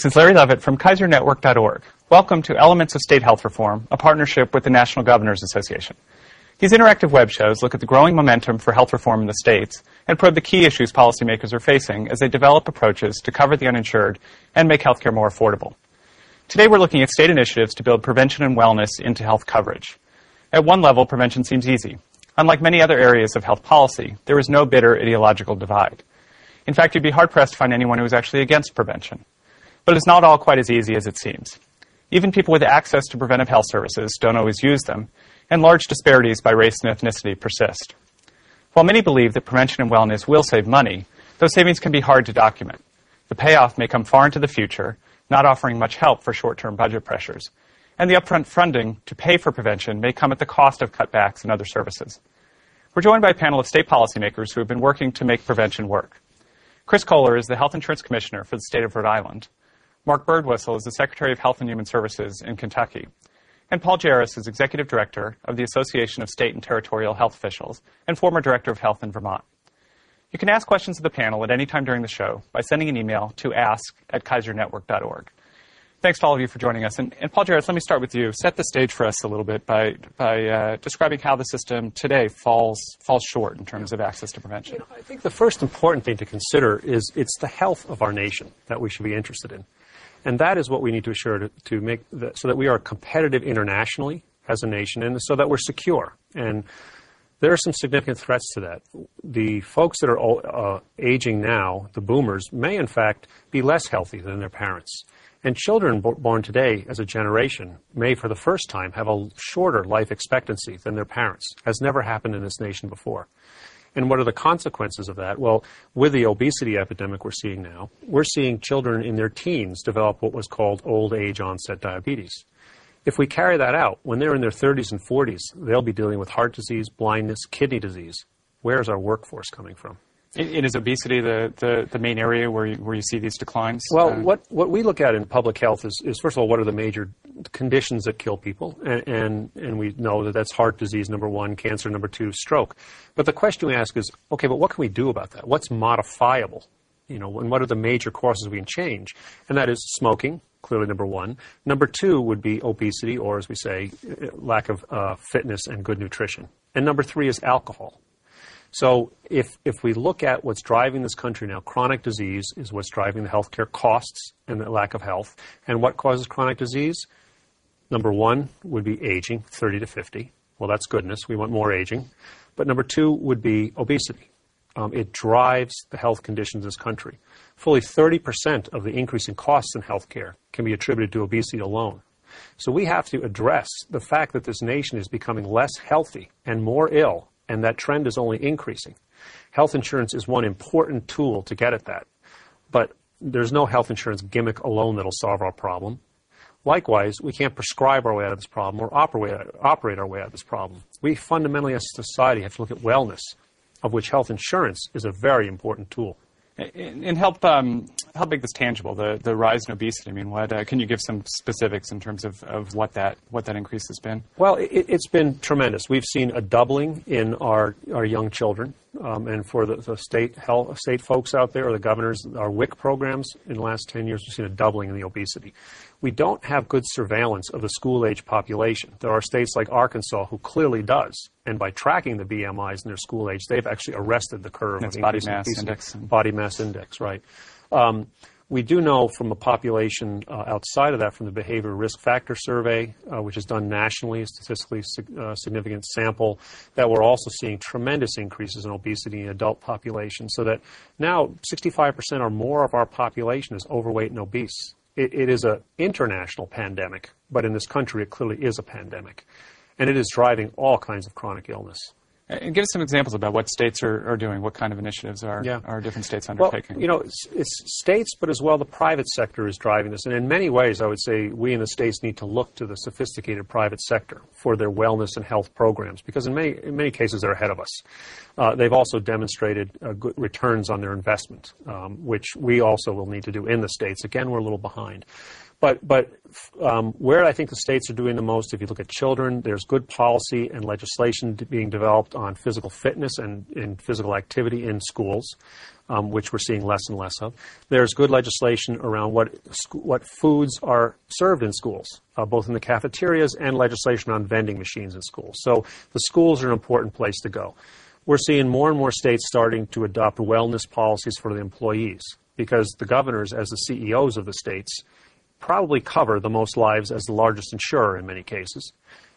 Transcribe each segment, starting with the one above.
This is Larry Levitt from KaiserNetwork.org. Welcome to Elements of State Health Reform, a partnership with the National Governors Association. These interactive web shows look at the growing momentum for health reform in the states and probe the key issues policymakers are facing as they develop approaches to cover the uninsured and make healthcare more affordable. Today we're looking at state initiatives to build prevention and wellness into health coverage. At one level, prevention seems easy. Unlike many other areas of health policy, there is no bitter ideological divide. In fact, you'd be hard-pressed to find anyone who is actually against prevention. But it's not all quite as easy as it seems. Even people with access to preventive health services don't always use them, and large disparities by race and ethnicity persist. While many believe that prevention and wellness will save money, those savings can be hard to document. The payoff may come far into the future, not offering much help for short-term budget pressures, and the upfront funding to pay for prevention may come at the cost of cutbacks in other services. We're joined by a panel of state policymakers who have been working to make prevention work. Chris Kohler is the Health Insurance Commissioner for the state of Rhode Island. Mark Birdwhistle is the Secretary of Health and Human Services in Kentucky. And Paul Jarris is Executive Director of the Association of State and Territorial Health Officials and former Director of Health in Vermont. You can ask questions of the panel at any time during the show by sending an email to ask@kaisernetwork.org. Thanks to all of you for joining us. And Paul Jarris, let me start with you. Set the stage for us a little bit by describing how the system today falls short in terms of access to prevention. I think the first important thing to consider is it's the health of our nation that we should be interested in. And that is what we need to assure to make so that we are competitive internationally as a nation and so that we're secure. And there are some significant threats to that. The folks that are aging now, the boomers, may in fact be less healthy than their parents. And children born today as a generation may for the first time have a shorter life expectancy than their parents. Has never happened in this nation before. And what are the consequences of that? Well, with the obesity epidemic we're seeing now, we're seeing children in their teens develop what was called old age onset diabetes. If we carry that out, when they're in their 30s and 40s, they'll be dealing with heart disease, blindness, kidney disease. Where is our workforce coming from? Is obesity the main area where you see these declines? Well, what we look at in public health is first of all, what are the major conditions that kill people? And we know that that's heart disease, number one, cancer, number two, stroke. But the question we ask is, okay, but what can we do about that? What's modifiable? And what are the major causes we can change? And that is smoking, clearly number one. Number two would be obesity, or as we say, lack of fitness and good nutrition. And number three is alcohol. So if we look at what's driving this country now, chronic disease is what's driving the healthcare costs and the lack of health. And what causes chronic disease? Number one would be aging, 30 to 50. Well, that's goodness. We want more aging. But number two would be obesity. It drives the health conditions of this country. Fully 30% of the increase in costs in healthcare can be attributed to obesity alone. So we have to address the fact that this nation is becoming less healthy and more ill, and that trend is only increasing. Health insurance is one important tool to get at that. But there's no health insurance gimmick alone that'll solve our problem. Likewise, we can't prescribe our way out of this problem or operate our way out of this problem. We fundamentally as a society have to look at wellness, of which health insurance is a very important tool. And help make this tangible, the rise in obesity. I mean, what can you give some specifics in terms of what that increase has been? Well, it's been tremendous. We've seen a doubling in our young children, and for the state folks out there, or the governors, our WIC programs in the last 10 years, we've seen a doubling in the obesity. We don't have good surveillance of the school-age population. There are states like Arkansas who clearly does, and by tracking the BMIs in their school age, they've actually arrested the curve. That's body mass index. Body mass index, right. We do know from a population outside of that, from the Behavior Risk Factor Survey, which is done nationally, a statistically significant sample, that we're also seeing tremendous increases in obesity in the adult population, so that now 65% or more of our population is overweight and obese. It is an international pandemic, but in this country it clearly is a pandemic. And it is driving all kinds of chronic illness. And give us some examples about what states are doing, what kind of initiatives are different states undertaking. Well, it's states, but as well the private sector is driving this. And in many ways, I would say we in the states need to look to the sophisticated private sector for their wellness and health programs, because in many cases they're ahead of us. They've also demonstrated good returns on their investment, which we also will need to do in the states. Again, we're a little behind. where I think the states are doing the most, if you look at children, there's good policy and legislation being developed on physical fitness and physical activity in schools, which we're seeing less and less of. There's good legislation around what foods are served in schools, both in the cafeterias, and legislation on vending machines in schools. So the schools are an important place to go. We're seeing more and more states starting to adopt wellness policies for the employees, because the governors, as the CEOs of the states, probably cover the most lives as the largest insurer in many cases.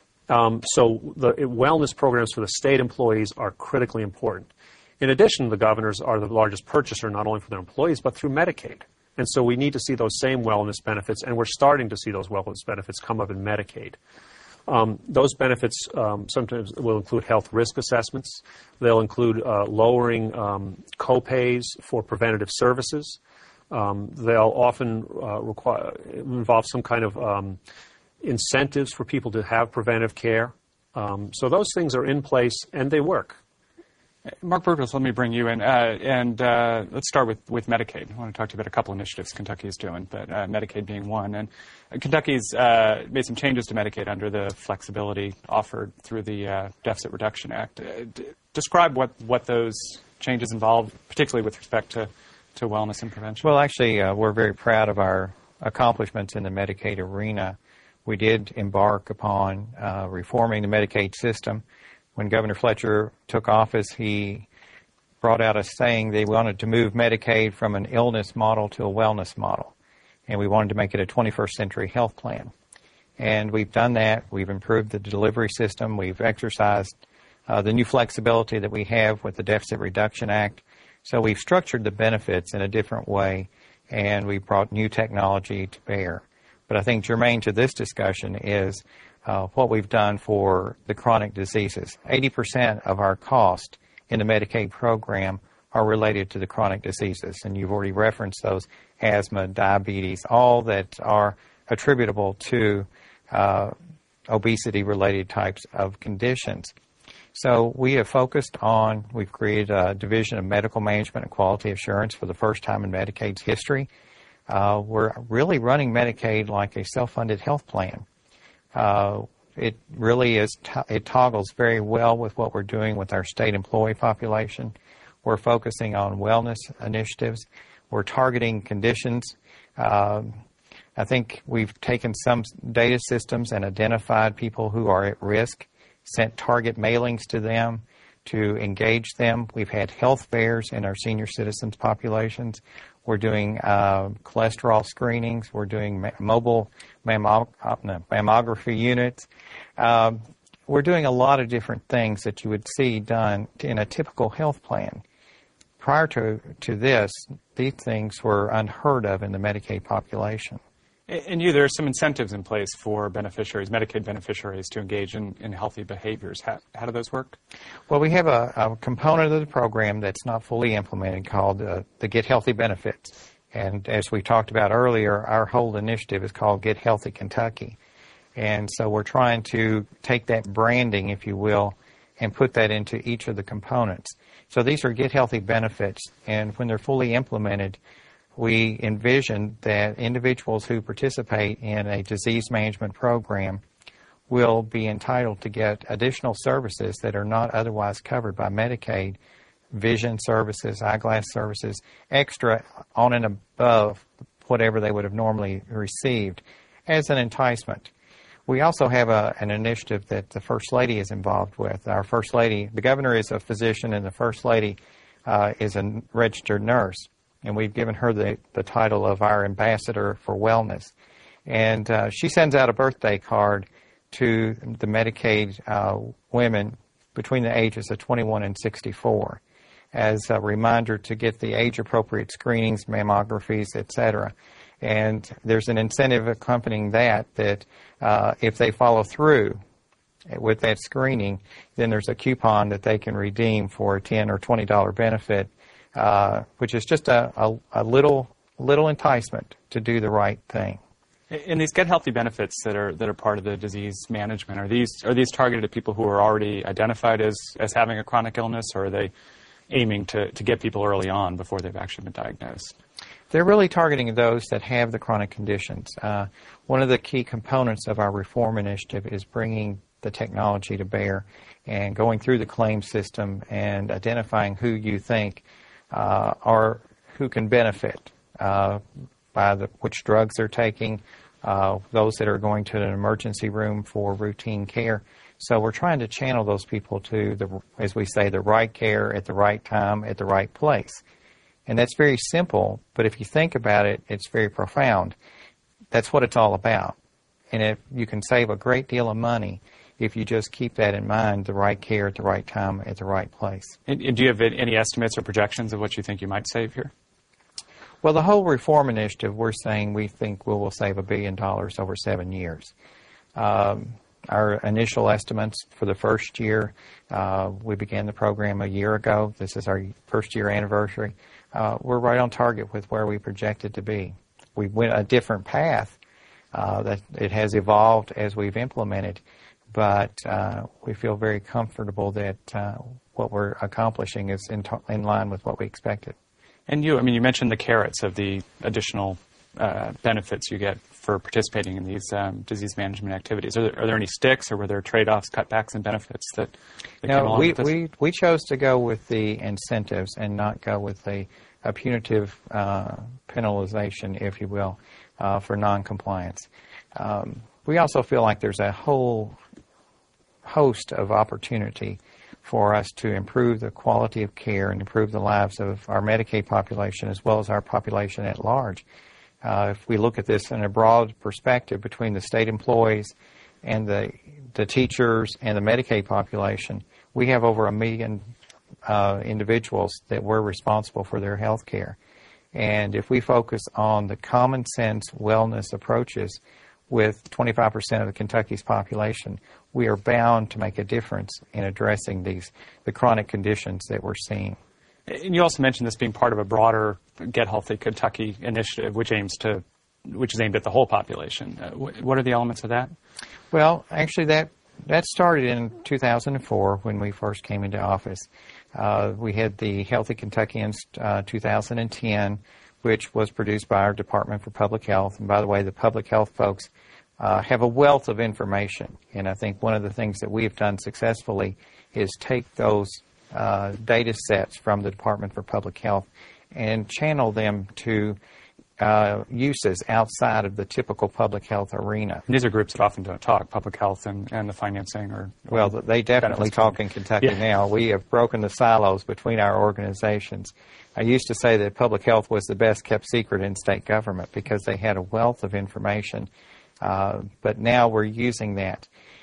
So the wellness programs for the state employees are critically important. In addition, the governors are the largest purchaser not only for their employees, but through Medicaid. And so we need to see those same wellness benefits, and we're starting to see those wellness benefits come up in Medicaid. Those benefits sometimes will include health risk assessments. They'll include lowering co-pays for preventative services. They'll often involve some kind of incentives for people to have preventive care. So those things are in place, and they work. Mark Burgos, let me bring you in, and let's start with Medicaid. I want to talk to you about a couple initiatives Kentucky is doing, but Medicaid being one. And Kentucky's made some changes to Medicaid under the flexibility offered through the Deficit Reduction Act. Describe what those changes involve, particularly with respect to wellness and prevention. Well, actually, we're very proud of our accomplishments in the Medicaid arena. We did embark upon reforming the Medicaid system. When Governor Fletcher took office, he brought out a saying they wanted to move Medicaid from an illness model to a wellness model, and we wanted to make it a 21st century health plan. And we've done that. We've improved the delivery system. We've exercised the new flexibility that we have with the Deficit Reduction Act. So we've structured the benefits in a different way, and we've brought new technology to bear. But I think germane to this discussion is what we've done for the chronic diseases. 80% of our cost in the Medicaid program are related to the chronic diseases, and you've already referenced those: asthma, diabetes, all that are attributable to obesity-related types of conditions. So we have focused on, we've created a Division of Medical Management and Quality Assurance for the first time in Medicaid's history. We're really running Medicaid like a self-funded health plan. It really is, it toggles very well with what we're doing with our state employee population. We're focusing on wellness initiatives. We're targeting conditions. I think we've taken some data systems and identified people who are at risk, sent target mailings to them to engage them. We've had health fairs in our senior citizens populations. We're doing cholesterol screenings. We're doing mobile mammography units. We're doing a lot of different things that you would see done in a typical health plan. Prior to this, these things were unheard of in the Medicaid population. And there are some incentives in place for beneficiaries, Medicaid beneficiaries, to engage in healthy behaviors. How do those work? Well, we have a component of the program that's not fully implemented called the Get Healthy Benefits. And as we talked about earlier, our whole initiative is called Get Healthy Kentucky. And so we're trying to take that branding, if you will, and put that into each of the components. So these are Get Healthy Benefits, and when they're fully implemented, we envision that individuals who participate in a disease management program will be entitled to get additional services that are not otherwise covered by Medicaid: vision services, eyeglass services, extra on and above whatever they would have normally received as an enticement. We also have an initiative that the First Lady is involved with. Our First Lady, the Governor is a physician, and the First Lady is a registered nurse. And we've given her the title of our ambassador for wellness. And she sends out a birthday card to the Medicaid women between the ages of 21 and 64 as a reminder to get the age-appropriate screenings, mammographies, etc. And there's an incentive accompanying that if they follow through with that screening, then there's a coupon that they can redeem for a $10 or $20 benefit, which is just a little enticement to do the right thing. And these Get Healthy Benefits that are part of the disease management, are these targeted at people who are already identified as having a chronic illness, or are they aiming to get people early on before they've actually been diagnosed? They're really targeting those that have the chronic conditions. One of the key components of our reform initiative is bringing the technology to bear and going through the claim system and identifying who you think are who can benefit by which drugs they're taking, those that are going to an emergency room for routine care. So we're trying to channel those people to, as we say, the right care at the right time at the right place. And that's very simple, but if you think about it, it's very profound. That's what it's all about. And if you can save a great deal of money if you just keep that in mind, the right care at the right time at the right place. And do you have any estimates or projections of what you think you might save here? Well, the whole reform initiative, we're saying we think we will save $1 billion over 7 years. Our initial estimates for the first year, we began the program a year ago. This is our first year anniversary. We're right on target with where we projected to be. We went a different path that it has evolved as we've implemented, but we feel very comfortable that what we're accomplishing is in line with what we expected. And you mentioned the carrots of the additional benefits you get for participating in these disease management activities. Are there any sticks, or were there trade-offs, cutbacks, and benefits that came along with this? We chose to go with the incentives and not go with a punitive penalization, if you will, for noncompliance. We also feel like there's a whole host of opportunity for us to improve the quality of care and improve the lives of our Medicaid population as well as our population at large. If we look at this in a broad perspective between the state employees and the teachers and the Medicaid population, we have over 1 million individuals that we're responsible for their health care. And if we focus on the common sense wellness approaches with 25% of Kentucky's population, we are bound to make a difference in addressing the chronic conditions that we're seeing. And you also mentioned this being part of a broader Get Healthy Kentucky initiative, which is aimed at the whole population. What are the elements of that? Well, actually, that started in 2004 when we first came into office. We had the Healthy Kentuckians 2010, which was produced by our Department for Public Health. And by the way, the public health folks have a wealth of information. And I think one of the things that we have done successfully is take those data sets from the Department for Public Health and channel them to uses outside of the typical public health arena. And these are groups that often don't talk, public health and the financing. Well, they definitely talk in Kentucky now. We have broken the silos between our organizations. I used to say that public health was the best kept secret in state government because they had a wealth of information, but now we're using that.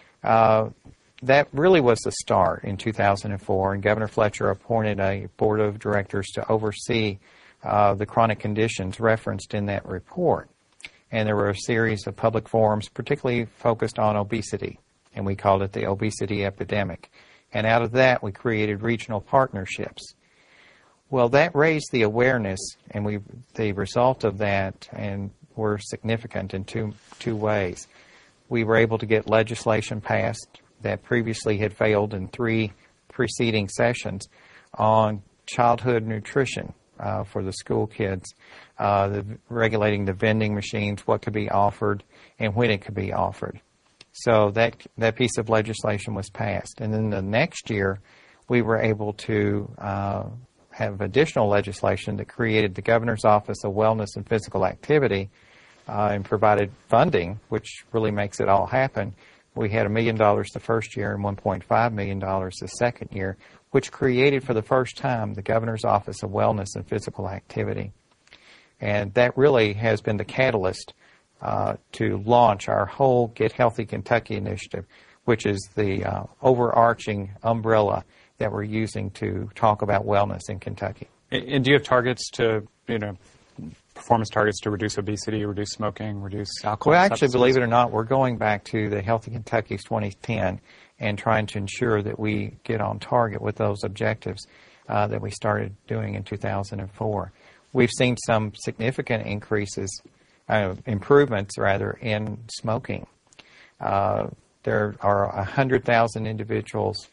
That really was the start in 2004, and Governor Fletcher appointed a board of directors to oversee the chronic conditions referenced in that report. And there were a series of public forums, particularly focused on obesity, and we called it the obesity epidemic. And out of that, we created regional partnerships. Well, that raised the awareness, and the result of that were significant in two ways. We were able to get legislation passed that previously had failed in 3 preceding sessions on childhood nutrition for the school kids, regulating the vending machines, what could be offered, and when it could be offered. So that piece of legislation was passed. And then the next year, we were able to have additional legislation that created the Governor's Office of Wellness and Physical Activity and provided funding, which really makes it all happen. We had $1 million the first year and $1.5 million the second year, which created for the first time the Governor's Office of Wellness and Physical Activity. And that really has been the catalyst to launch our whole Get Healthy Kentucky initiative, which is the overarching umbrella that we're using to talk about wellness in Kentucky. And do you have targets performance targets to reduce obesity, reduce smoking, reduce alcohol? Well, actually, believe it or not, we're going back to the Healthy Kentucky's 2010 and trying to ensure that we get on target with those objectives that we started doing in 2004. We've seen some significant improvements in smoking. There are 100,000 individuals,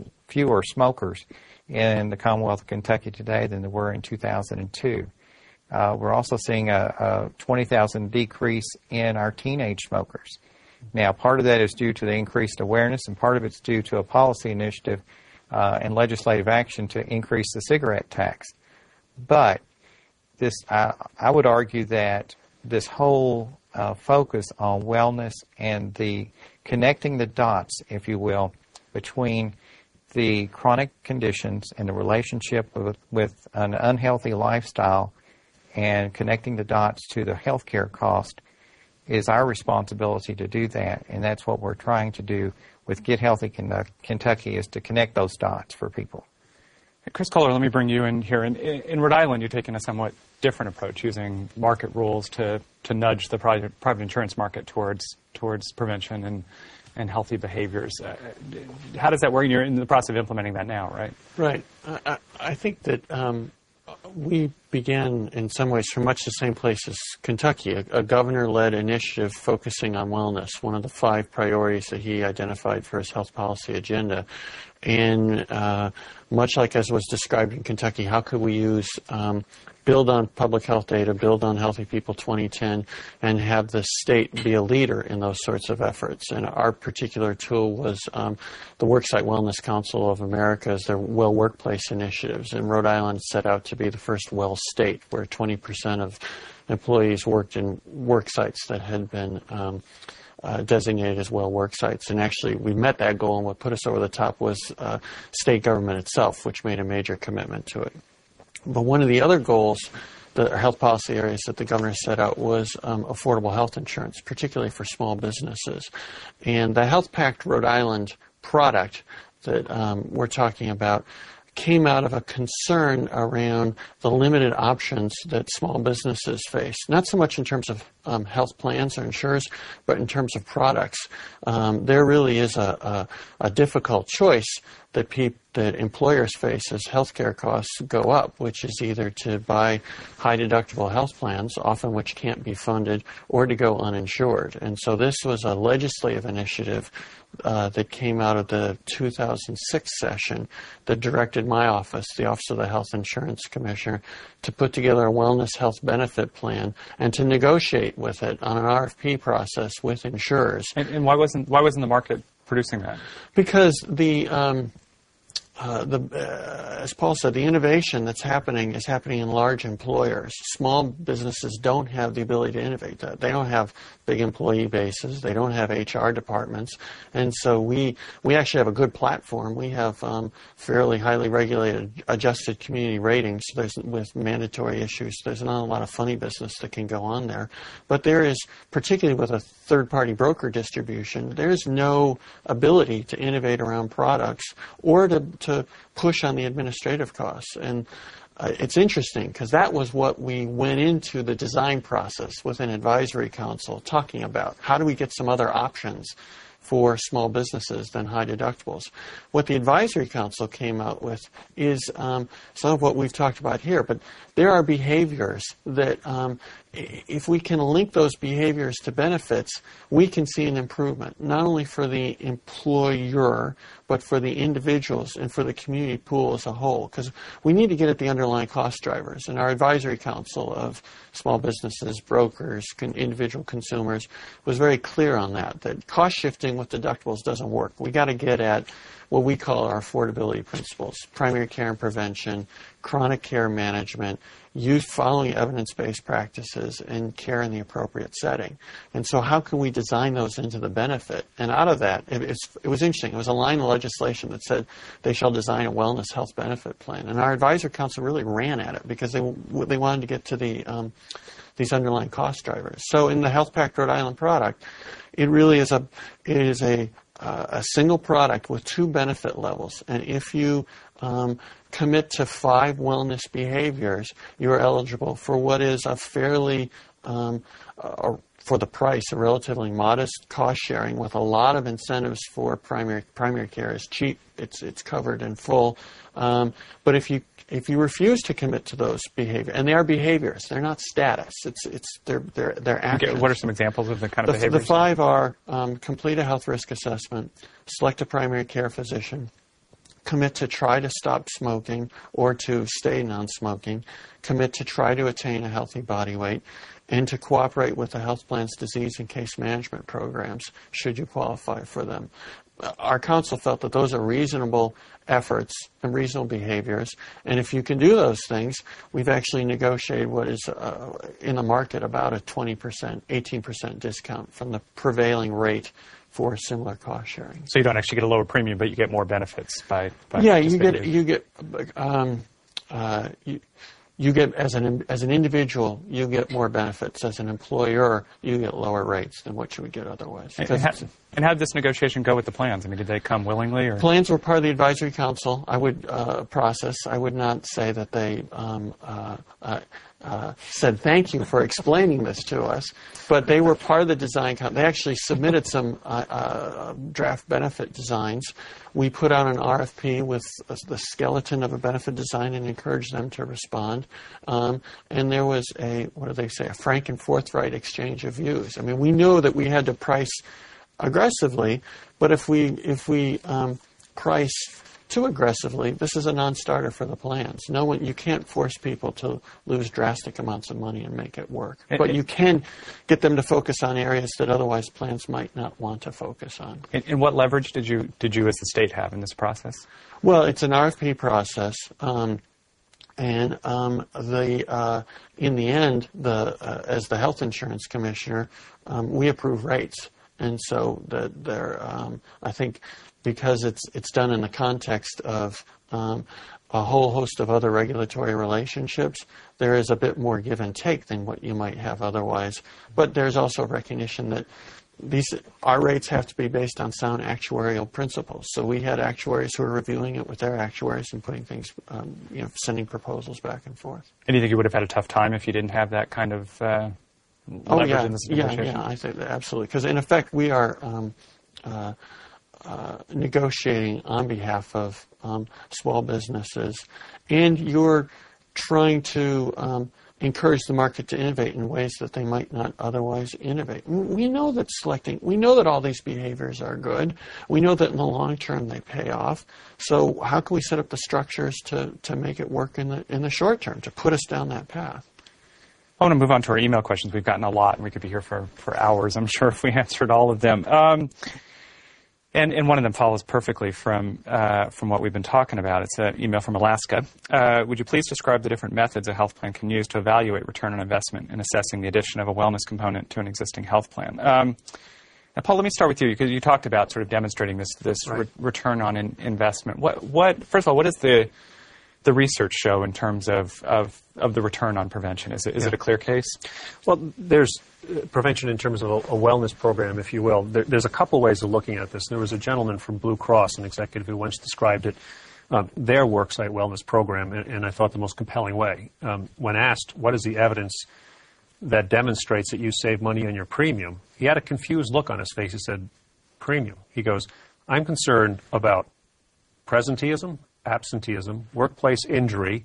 fewer smokers in the Commonwealth of Kentucky today than there were in 2002. We're also seeing a 20,000 decrease in our teenage smokers. Now, part of that is due to the increased awareness, and part of it's due to a policy initiative and legislative action to increase the cigarette tax. But this, I would argue that this whole focus on wellness and the connecting the dots, if you will, between the chronic conditions and the relationship with an unhealthy lifestyle and connecting the dots to the healthcare cost is our responsibility to do that, and that's what we're trying to do with Get Healthy Kentucky, is to connect those dots for people. Chris Kohler, let me bring you in here. In Rhode Island, you've taken a somewhat different approach, using market rules to nudge the private insurance market towards prevention and healthy behaviors. How does that work? You're in the process of implementing that now, right? Right. I think that we began in some ways from much the same place as Kentucky, a governor-led initiative focusing on wellness, one of the 5 priorities that he identified for his health policy agenda. And much like as was described in Kentucky, how could we use build on public health data, build on Healthy People 2010, and have the state be a leader in those sorts of efforts. And our particular tool was the Worksite Wellness Council of America's, their Well Workplace initiatives. And Rhode Island set out to be the first well state, where 20% of employees worked in work sites that had been designated as well work sites. And actually, we met that goal, and what put us over the top was state government itself, which made a major commitment to it. But one of the other goals, the health policy areas that the governor set out, was affordable health insurance, particularly for small businesses. And the Health Pact Rhode Island product that we're talking about came out of a concern around the limited options that small businesses face, not so much in terms of health plans or insurers, but in terms of products. There really is a difficult choice that employers face as healthcare costs go up, which is either to buy high deductible health plans, often which can't be funded, or to go uninsured. And so this was a legislative initiative that came out of the 2006 session that directed my office, the Office of the Health Insurance Commissioner, to put together a wellness health benefit plan and to negotiate with it on an RFP process with insurers. And why wasn't the market producing that? Because as Paul said, the innovation that's happening is happening in large employers. Small businesses don't have the ability to innovate that. They don't have big employee bases. They don't have HR departments. And so we actually have a good platform. We have fairly highly regulated adjusted community ratings. With mandatory issues, there's not a lot of funny business that can go on there. But there is, particularly with a third-party broker distribution, there's no ability to innovate around products or to push on the administrative costs. And it's interesting because that was what we went into the design process with an advisory council talking about. How do we get some other options for small businesses than high deductibles? What the advisory council came out with is some of what we've talked about here, but there are behaviors that if we can link those behaviors to benefits, we can see an improvement, not only for the employer, but for the individuals and for the community pool as a whole, because we need to get at the underlying cost drivers. And our advisory council of small businesses, brokers, individual consumers was very clear on that cost shifting with deductibles doesn't work. We got to get at what we call our affordability principles: primary care and prevention, chronic care management, following evidence-based practices, and care in the appropriate setting. And so how can we design those into the benefit? And out of that, it was interesting. It was a line of legislation that said they shall design a wellness health benefit plan. And our advisory council really ran at it because they wanted to get to these underlying cost drivers. So in the Health Pact Rhode Island product, it really is a single product with 2 benefit levels. And if you commit to 5 wellness behaviors, you are eligible for what is a fairly, for the price, a relatively modest cost sharing with a lot of incentives for primary care. Is cheap, it's covered in full. But if you refuse to commit to those behaviors, and they are behaviors, they're not status. They're actions. What are some examples of the kind of behaviors? The 5 are complete a health risk assessment, select a primary care physician, commit to try to stop smoking or to stay non-smoking, commit to try to attain a healthy body weight, and to cooperate with the health plan's disease and case management programs should you qualify for them. Our council felt that those are reasonable efforts and reasonable behaviors, and if you can do those things, we've actually negotiated what is in the market about a 20%, 18% discount from the prevailing rate for similar cost sharing. So you don't actually get a lower premium, but you get more benefits by yeah, you get as an individual, you get more benefits. As an employer, you get lower rates than what you would get otherwise. And how did this negotiation go with the plans? I mean, did they come willingly? Or? Plans were part of the advisory council. I would process. I would not say that they said thank you for explaining this to us, but they were part of the design. They actually submitted some draft benefit designs. We put out an RFP with the skeleton of a benefit design and encouraged them to respond. And there was a frank and forthright exchange of views. I mean, we knew that we had to price aggressively, but if we price too aggressively, this is a non-starter for the plans. You can't force people to lose drastic amounts of money and make it work. But you can get them to focus on areas that otherwise plans might not want to focus on. And what leverage did you as the state have in this process? Well, it's an RFP process. In the end, as the health insurance commissioner, we approve rates, and so I think because it's done in the context of a whole host of other regulatory relationships, there is a bit more give and take than what you might have otherwise. But there's also recognition that our rates have to be based on sound actuarial principles. So we had actuaries who were reviewing it with their actuaries and putting things, sending proposals back and forth. And you think you would have had a tough time if you didn't have that kind of leverage in this negotiation? Yeah, I think that absolutely. Because in effect, we are negotiating on behalf of small businesses, and you're trying to encourage the market to innovate in ways that they might not otherwise innovate. We know that all these behaviors are good. We know that in the long term they pay off. So how can we set up the structures to make it work in the short term, to put us down that path? I want to move on to our email questions. We've gotten a lot, and we could be here for hours, I'm sure, if we answered all of them. And one of them follows perfectly from what we've been talking about. It's an email from Alaska. Would you please describe the different methods a health plan can use to evaluate return on investment in assessing the addition of a wellness component to an existing health plan? Now, Paul, let me start with you, because you talked about sort of demonstrating this right. Return on investment. First of all, what does the research show in terms of the return on prevention? Is it a clear case? Well, there's prevention in terms of a wellness program, if you will. There's a couple ways of looking at this. There was a gentleman from Blue Cross, an executive, who once described it, their worksite wellness program, and I thought the most compelling way. When asked, what is the evidence that demonstrates that you save money on your premium, he had a confused look on his face. He said, premium. He goes, I'm concerned about presenteeism, absenteeism, workplace injury,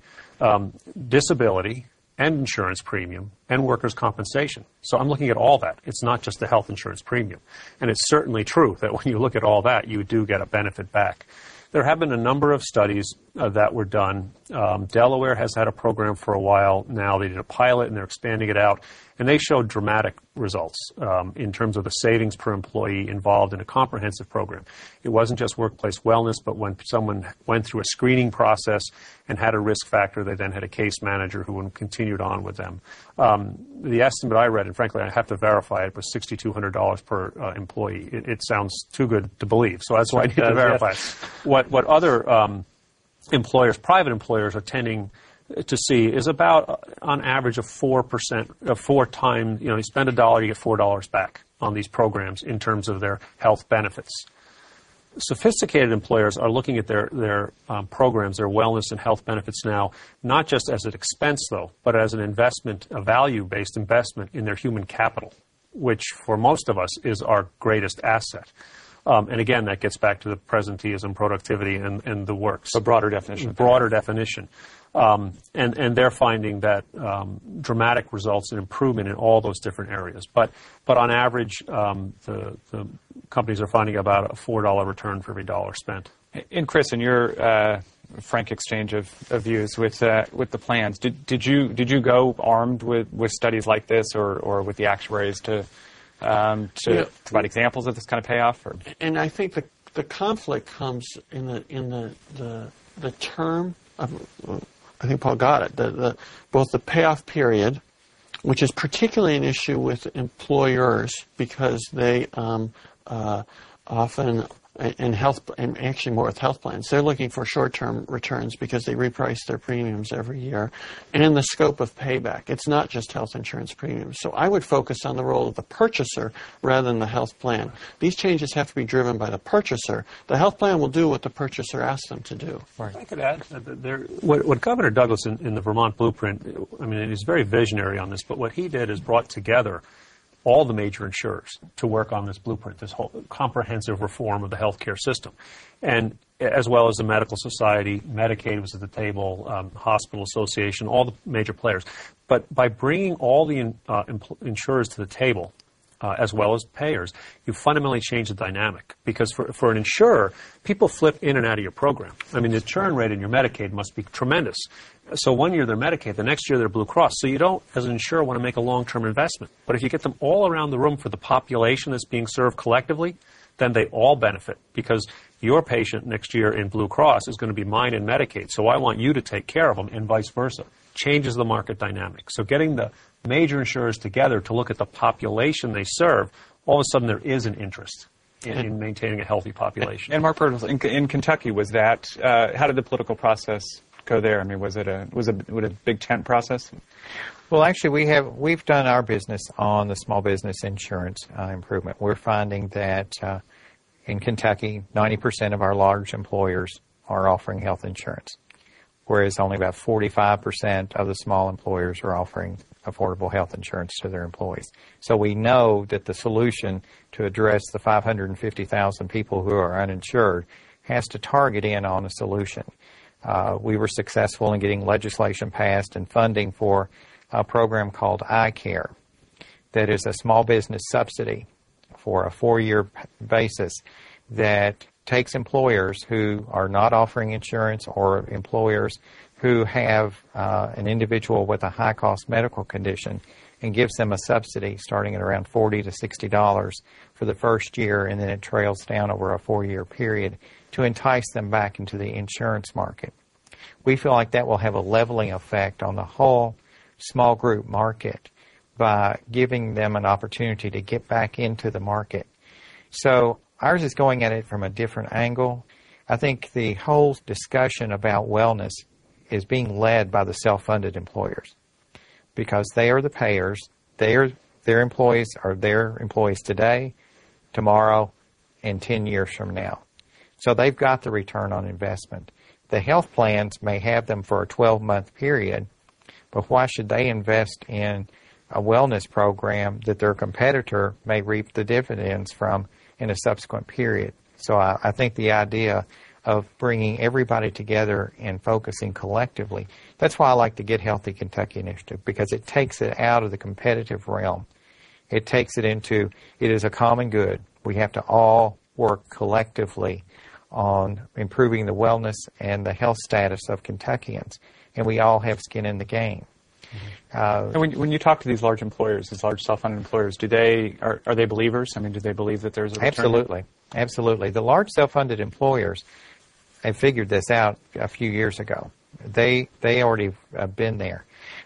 disability, and insurance premium, and workers' compensation. So I'm looking at all that. It's not just the health insurance premium. And it's certainly true that when you look at all that, you do get a benefit back. There have been a number of studies that were done. Delaware has had a program for a while now. They did a pilot, and they're expanding it out. And they showed dramatic results in terms of the savings per employee involved in a comprehensive program. It wasn't just workplace wellness, but when someone went through a screening process and had a risk factor, they then had a case manager who continued on with them. The estimate I read, and frankly I have to verify it, was $6,200 per employee. It sounds too good to believe, so that's why I need to verify it. What other employers, private employers, are tending to see is about, on average, a 4%, 4 times, you spend $1, you get $4 back on these programs in terms of their health benefits. Sophisticated employers are looking at their programs, their wellness and health benefits now, not just as an expense, though, but as an investment, a value-based investment in their human capital, which for most of us is our greatest asset. And again, that gets back to the presenteeism, productivity, and the works. A broader definition. Broader definition. And they're finding that dramatic results in improvement in all those different areas. But on average, the companies are finding about a $4 return for every dollar spent. And Chris, in your frank exchange of views with the plans, did you go armed with studies like this or with the actuaries to provide examples of this kind of payoff? Or? And I think the conflict comes in the term of, I think Paul got it, both the payoff period, which is particularly an issue with employers because they often, and actually more with health plans, they're looking for short-term returns because they reprice their premiums every year, and the scope of payback. It's not just health insurance premiums. So I would focus on the role of the purchaser rather than the health plan. These changes have to be driven by the purchaser. The health plan will do what the purchaser asks them to do. Right. I could add, what Governor Douglas in the Vermont Blueprint, I mean, he's very visionary on this, but what he did is brought together all the major insurers to work on this blueprint, this whole comprehensive reform of the healthcare system, and as well as the Medical Society, Medicaid was at the table, Hospital Association, all the major players. But by bringing all the insurers to the table, as well as payers, you fundamentally change the dynamic. Because for an insurer, people flip in and out of your program. I mean, the churn rate in your Medicaid must be tremendous. So one year they're Medicaid, the next year they're Blue Cross. So you don't, as an insurer, want to make a long-term investment. But if you get them all around the room for the population that's being served collectively, then they all benefit because your patient next year in Blue Cross is going to be mine in Medicaid. So I want you to take care of them and vice versa. Changes the market dynamic. So getting the major insurers together to look at the population they serve, all of a sudden there is an interest in maintaining a healthy population. And Mark Burgos, in Kentucky, was that, how did the political process go there? I mean, was it a big tent process? Well, actually, we've done our business on the small business insurance improvement. We're finding that in Kentucky, 90% of our large employers are offering health insurance, whereas only about 45% of the small employers are offering affordable health insurance to their employees. So we know that the solution to address the 550,000 people who are uninsured has to target in on a solution. We were successful in getting legislation passed and funding for a program called iCare that is a small business subsidy for a 4-year basis that takes employers who are not offering insurance or employers who have an individual with a high-cost medical condition and gives them a subsidy starting at around $40 to $60 for the first year, and then it trails down over a 4-year period to entice them back into the insurance market. We feel like that will have a leveling effect on the whole small group market by giving them an opportunity to get back into the market. So ours is going at it from a different angle. I think the whole discussion about wellness is being led by the self-funded employers because they are the payers. Their employees are their employees today, tomorrow, and 10 years from now. So they've got the return on investment. The health plans may have them for a 12-month period, but why should they invest in a wellness program that their competitor may reap the dividends from in a subsequent period? So I think the idea of bringing everybody together and focusing collectively, that's why I like the Get Healthy Kentucky initiative, because it takes it out of the competitive realm. It takes it into, it is a common good. We have to all work collectively on improving the wellness and the health status of Kentuckians, and we all have skin in the game. And when you talk to these large employers, these large self-funded employers, are they believers? I mean, do they believe that there's a return? Absolutely. The large self-funded employers have figured this out a few years ago. They already have been there.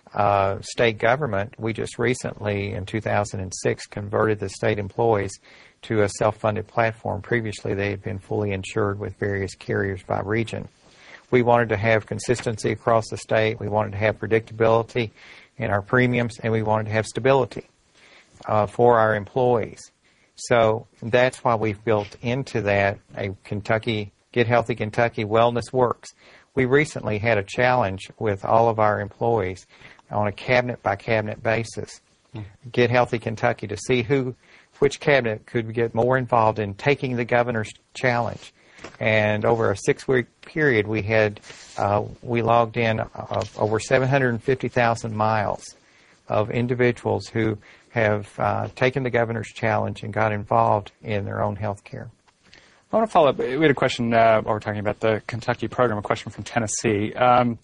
State government, we just recently, in 2006, converted the state employees to a self-funded platform. Previously, they had been fully insured with various carriers by region. We wanted to have consistency across the state. We wanted to have predictability in our premiums, and we wanted to have stability for our employees. So that's why we've built into that a Kentucky, Get Healthy Kentucky Wellness Works. We recently had a challenge with all of our employees on a cabinet-by-cabinet basis. Get Healthy Kentucky to see which cabinet could get more involved in taking the governor's challenge. And over a 6-week period, we logged in over 750,000 miles of individuals who have taken the governor's challenge and got involved in their own health care. I want to follow up. We had a question while we're talking about the Kentucky program, a question from Tennessee,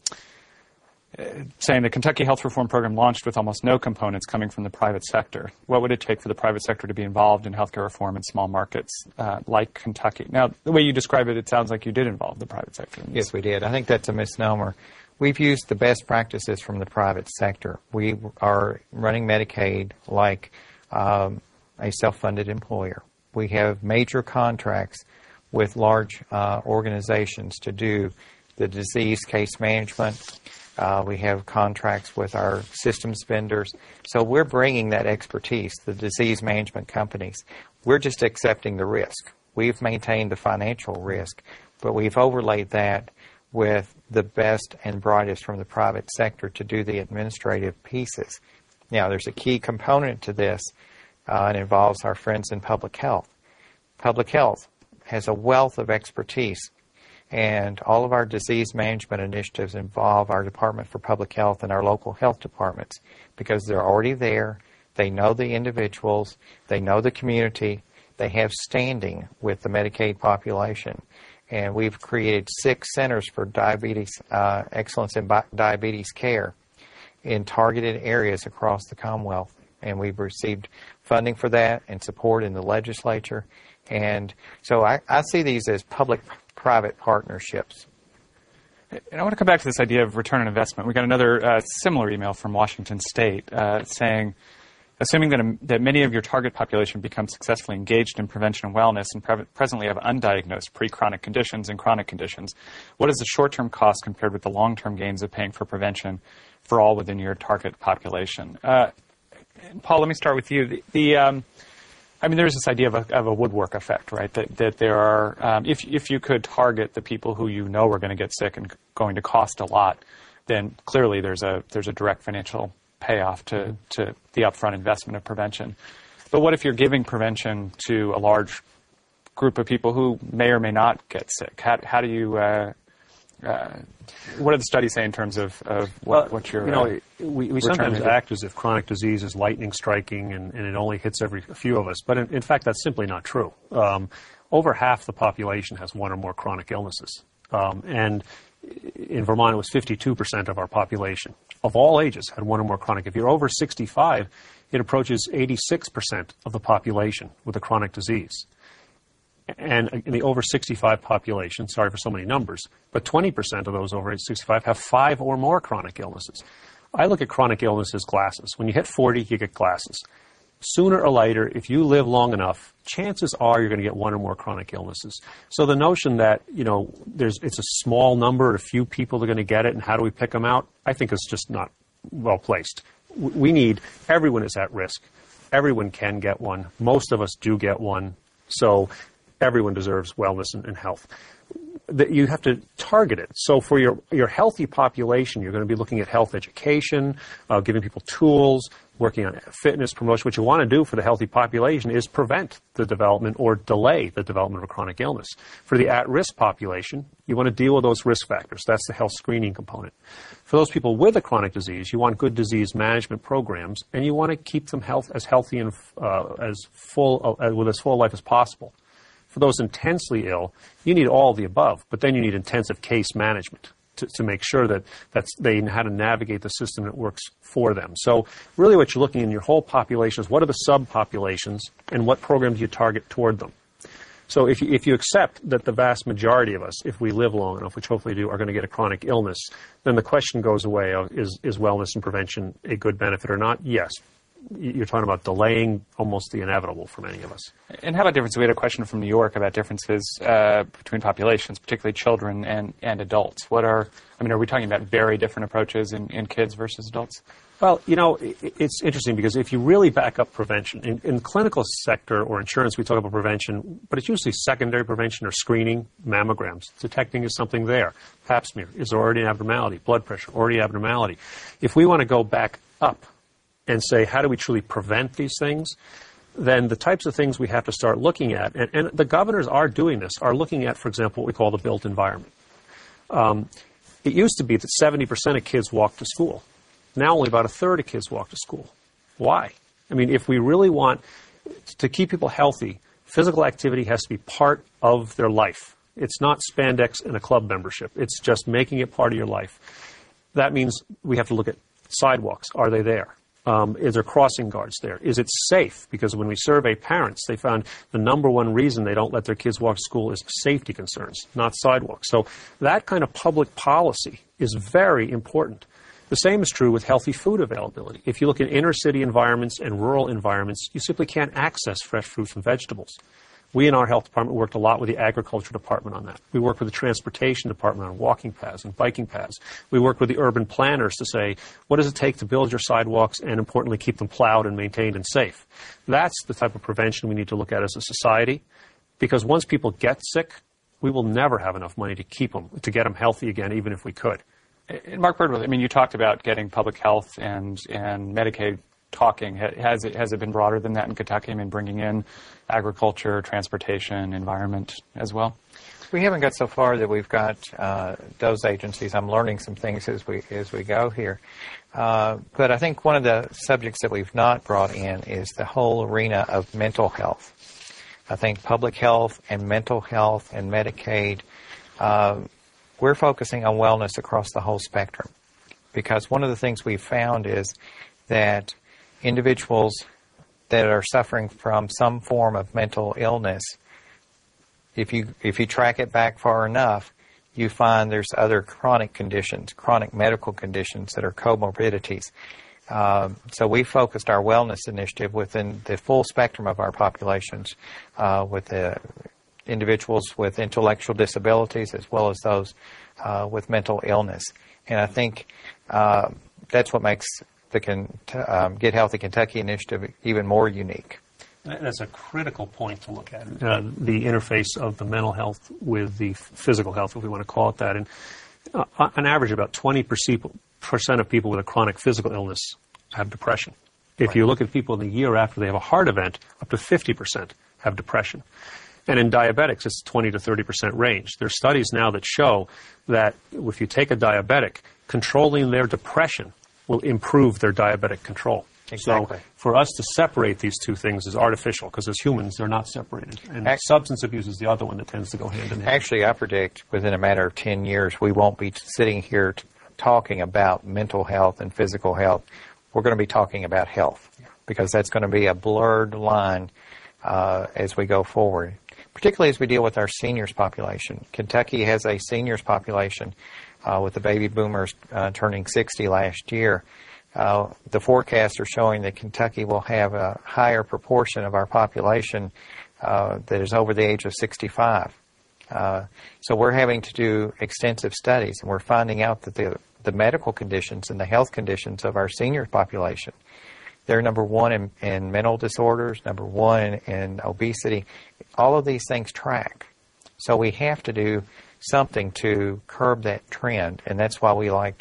saying the Kentucky Health Reform Program launched with almost no components coming from the private sector. What would it take for the private sector to be involved in healthcare reform in small markets like Kentucky? Now, the way you describe it, it sounds like you did involve the private sector. Yes, we did. I think that's a misnomer. We've used the best practices from the private sector. We are running Medicaid like a self-funded employer. We have major contracts with large organizations to do the disease case management. We have contracts with our systems vendors. So we're bringing that expertise, the disease management companies. We're just accepting the risk. We've maintained the financial risk, but we've overlaid that with the best and brightest from the private sector to do the administrative pieces. Now, there's a key component to this, and it involves our friends in public health. Public health has a wealth of expertise, and all of our disease management initiatives involve our Department for Public Health and our local health departments because they're already there. They know the individuals. They know the community. They have standing with the Medicaid population. And we've created 6 centers for diabetes excellence in diabetes care in targeted areas across the Commonwealth. And we've received funding for that and support in the legislature. And so I see these as public-private partnerships. And I want to come back to this idea of return on investment. We got another similar email from Washington State saying, assuming that many of your target population become successfully engaged in prevention and wellness and presently have undiagnosed pre-chronic conditions and chronic conditions, what is the short-term cost compared with the long-term gains of paying for prevention for all within your target population? Paul, let me start with you. There's this idea of a woodwork effect, right? That there are, if you could target the people who you know are going to get sick and going to cost a lot, then clearly there's a direct financial payoff to the upfront investment of prevention. But what if you're giving prevention to a large group of people who may or may not get sick? How do you what do the studies say in terms of what you're... we sometimes act as if chronic disease is lightning striking and it only hits a few of us. But in fact, that's simply not true. Over half the population has one or more chronic illnesses. And in Vermont, it was 52% of our population of all ages had one or more chronic. If you're over 65, it approaches 86% of the population with a chronic disease. And in the over 65 population, sorry for so many numbers, but 20% of those over age 65 have 5 or more chronic illnesses. I look at chronic illness as glasses. When you hit 40, you get glasses. Sooner or later, if you live long enough, chances are you're going to get one or more chronic illnesses. So the notion that, it's a small number, a few people are going to get it, and how do we pick them out, I think is just not well placed. Everyone is at risk. Everyone can get one. Most of us do get one. So everyone deserves wellness and health. You have to target it. So for your healthy population, you're going to be looking at health education, giving people tools, working on fitness promotion. What you want to do for the healthy population is prevent the development or delay the development of a chronic illness. For the at-risk population, you want to deal with those risk factors. That's the health screening component. For those people with a chronic disease, you want good disease management programs, and you want to keep them as healthy and with as full a life as possible. For those intensely ill, you need all of the above, but then you need intensive case management to make sure that they know how to navigate the system that works for them. So really what you're looking in your whole population is what are the subpopulations and what programs you target toward them. So if you accept that the vast majority of us, if we live long enough, which hopefully do, are going to get a chronic illness, then the question goes away of is wellness and prevention a good benefit or not? Yes. You're talking about delaying almost the inevitable for many of us. And how about differences? We had a question from New York about differences between populations, particularly children and adults. Are we talking about very different approaches in kids versus adults? Well, it's interesting because if you really back up prevention, in the clinical sector or insurance, we talk about prevention, but it's usually secondary prevention or screening, mammograms. Detecting is something there. Pap smear, is there already an abnormality? Blood pressure, already abnormality. If we want to go back up and say, how do we truly prevent these things, then the types of things we have to start looking at, and the governors are doing this, are looking at, for example, what we call the built environment. It used to be that 70% of kids walked to school. Now only about a third of kids walk to school. Why? If we really want to keep people healthy, Physical activity has to be part of their life. It's not spandex and a club membership. It's just making it part of your life. That means we have to look at sidewalks. Are they there? Is there crossing guards there? Is it safe? Because when we survey parents, they found the number one reason they don't let their kids walk to school is safety concerns, not sidewalks. So that kind of public policy is very important. The same is true with healthy food availability. If you look at inner city environments and rural environments, you simply can't access fresh fruits and vegetables. We in our health department worked a lot with the agriculture department on that. We worked with the transportation department on walking paths and biking paths. We worked with the urban planners to say, what does it take to build your sidewalks and, importantly, keep them plowed and maintained and safe? That's the type of prevention we need to look at as a society, because once people get sick, we will never have enough money to keep them, to get them healthy again, even if we could. And Mark Birdwell, I mean, you talked about getting public health and Medicaid talking. Has it been broader than that in Kentucky? I mean, bringing in agriculture, transportation, environment as well? We haven't got so far that we've got those agencies. I'm learning some things as we go here. But I think one of the subjects that we've not brought in is the whole arena of mental health. I think public health and mental health and Medicaid, we're focusing on wellness across the whole spectrum. Because one of the things we've found is that individuals that are suffering from some form of mental illness, if you track it back far enough, you find there's other chronic conditions, chronic medical conditions that are comorbidities. So we focused our wellness initiative within the full spectrum of our populations, with the individuals with intellectual disabilities as well as those with mental illness. And I think that's what makes the Get Healthy Kentucky initiative even more unique. That's a critical point to look at, the interface of the mental health with the physical health, if we want to call it that. And on average, about 20% of people with a chronic physical illness have depression. If you look at people in the year after they have a heart event, up to 50% have depression. And in diabetics, it's 20 to 30% range. There are studies now that show that if you take a diabetic, controlling their depression will improve their diabetic control. Exactly. So for us to separate these two things is artificial, because as humans, they're not separated. And substance abuse is the other one that tends to go hand in hand. Actually, I predict within a matter of 10 years, we won't be sitting here talking about mental health and physical health. We're going to be talking about health, because that's going to be a blurred line as we go forward, particularly as we deal with our seniors population. Kentucky has a seniors population with the baby boomers turning 60 last year. The forecasts are showing that Kentucky will have a higher proportion of our population that is over the age of 65. So we're having to do extensive studies, and we're finding out that the medical conditions and the health conditions of our senior population, they're number one in mental disorders, number one in obesity. All of these things track. So we have to do something to curb that trend, and that's why we like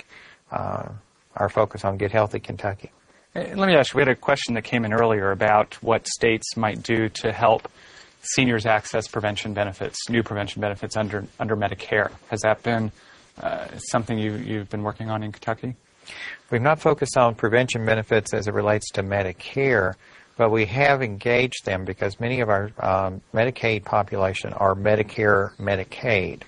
our focus on Get Healthy Kentucky. Let me ask you, we had a question that came in earlier about what states might do to help seniors access prevention benefits, new prevention benefits under Medicare. Has that been something you've been working on in Kentucky? We've not focused on prevention benefits as it relates to Medicare, but we have engaged them because many of our Medicaid population are Medicare, Medicaid,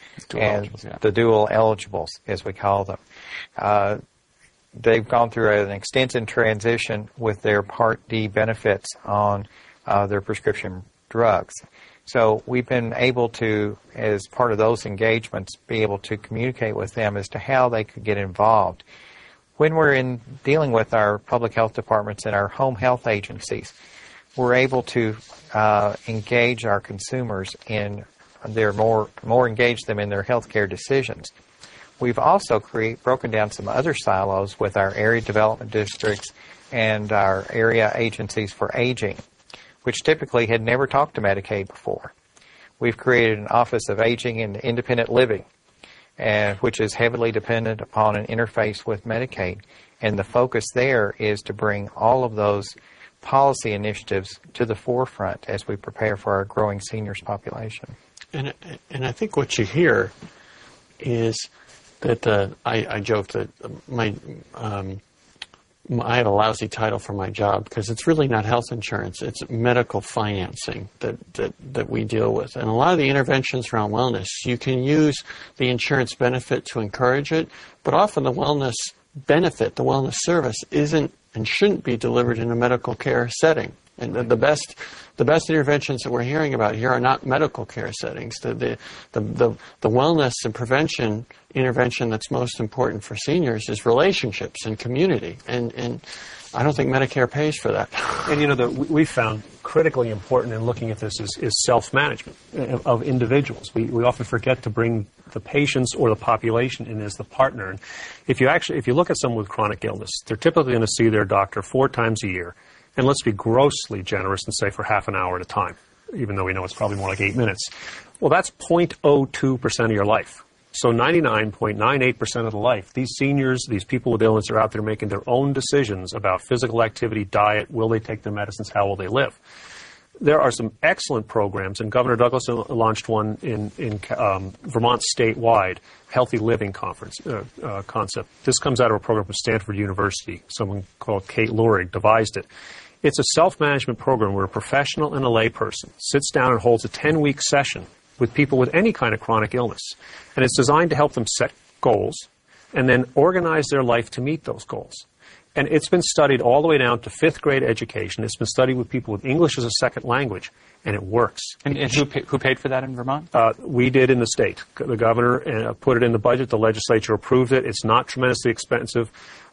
the dual eligibles, as we call them. They've gone through an extensive transition with their Part D benefits on their prescription drugs. So we've been able to, as part of those engagements, be able to communicate with them as to how they could get involved. When we're dealing with our public health departments and our home health agencies, we're able to engage our consumers in their more engage them in their health care decisions. We've also broken down some other silos with our area development districts and our area agencies for aging, which typically had never talked to Medicaid before. We've created an Office of Aging and Independent Living, which is heavily dependent upon an interface with Medicaid. And the focus there is to bring all of those policy initiatives to the forefront as we prepare for our growing seniors population. And I think what you hear is that I joke that my I had a lousy title for my job because it's really not health insurance. It's medical financing that we deal with. And a lot of the interventions around wellness, you can use the insurance benefit to encourage it, but often the wellness benefit, the wellness service, isn't and shouldn't be delivered in a medical care setting. And the best interventions that we're hearing about here are not medical care settings. The wellness and prevention intervention that's most important for seniors is relationships and community. And I don't think Medicare pays for that. And we found critically important in looking at this is self-management of individuals. We often forget to bring the patients or the population in as the partner. And if you look at someone with chronic illness, they're typically going to see their doctor 4 times a year. And let's be grossly generous and say for half an hour at a time, even though we know it's probably more like 8 minutes. Well, that's 0.02% of your life. So 99.98% of the life, these seniors, these people with illness are out there making their own decisions about physical activity, diet, will they take their medicines, how will they live. There are some excellent programs, and Governor Douglas launched one in Vermont statewide, Healthy Living concept. This comes out of a program from Stanford University. Someone called Kate Lurig devised it. It's a self-management program where a professional and a layperson sits down and holds a 10-week session with people with any kind of chronic illness. And it's designed to help them set goals and then organize their life to meet those goals. And it's been studied all the way down to 5th grade education. It's been studied with people with English as a second language, and it works. And who paid for that in Vermont? We did in the state. The governor put it in the budget. The legislature approved it. It's not tremendously expensive.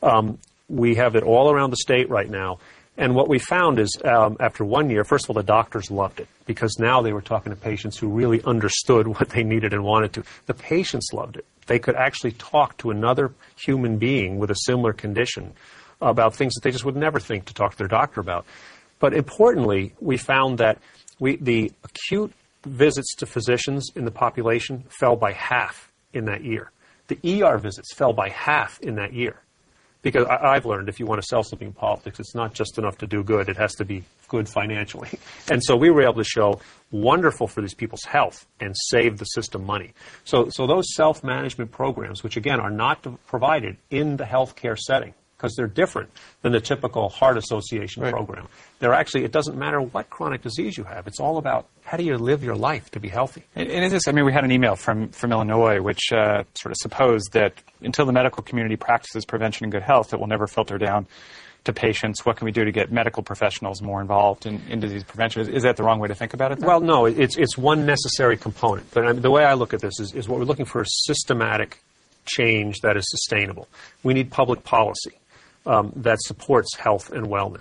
We have it all around the state right now. And what we found is after 1 year, first of all, the doctors loved it because now they were talking to patients who really understood what they needed and wanted to. The patients loved it. They could actually talk to another human being with a similar condition about things that they just would never think to talk to their doctor about. But importantly, we found that the acute visits to physicians in the population fell by half in that year. The ER visits fell by half in that year. Because I've learned if you want to sell something in politics, it's not just enough to do good. It has to be good financially. And so we were able to show wonderful for these people's health and save the system money. So those self-management programs, which again are not provided in the healthcare setting, because they're different than the typical heart association program. They're actually, it doesn't matter what chronic disease you have. It's all about how do you live your life to be healthy. And is this, we had an email from Illinois which sort of supposed that until the medical community practices prevention and good health, it will never filter down to patients. What can we do to get medical professionals more involved in disease prevention? Is that the wrong way to think about it then? Well, no, it's one necessary component. But the way I look at this is what we're looking for is systematic change that is sustainable. We need public policy that supports health and wellness.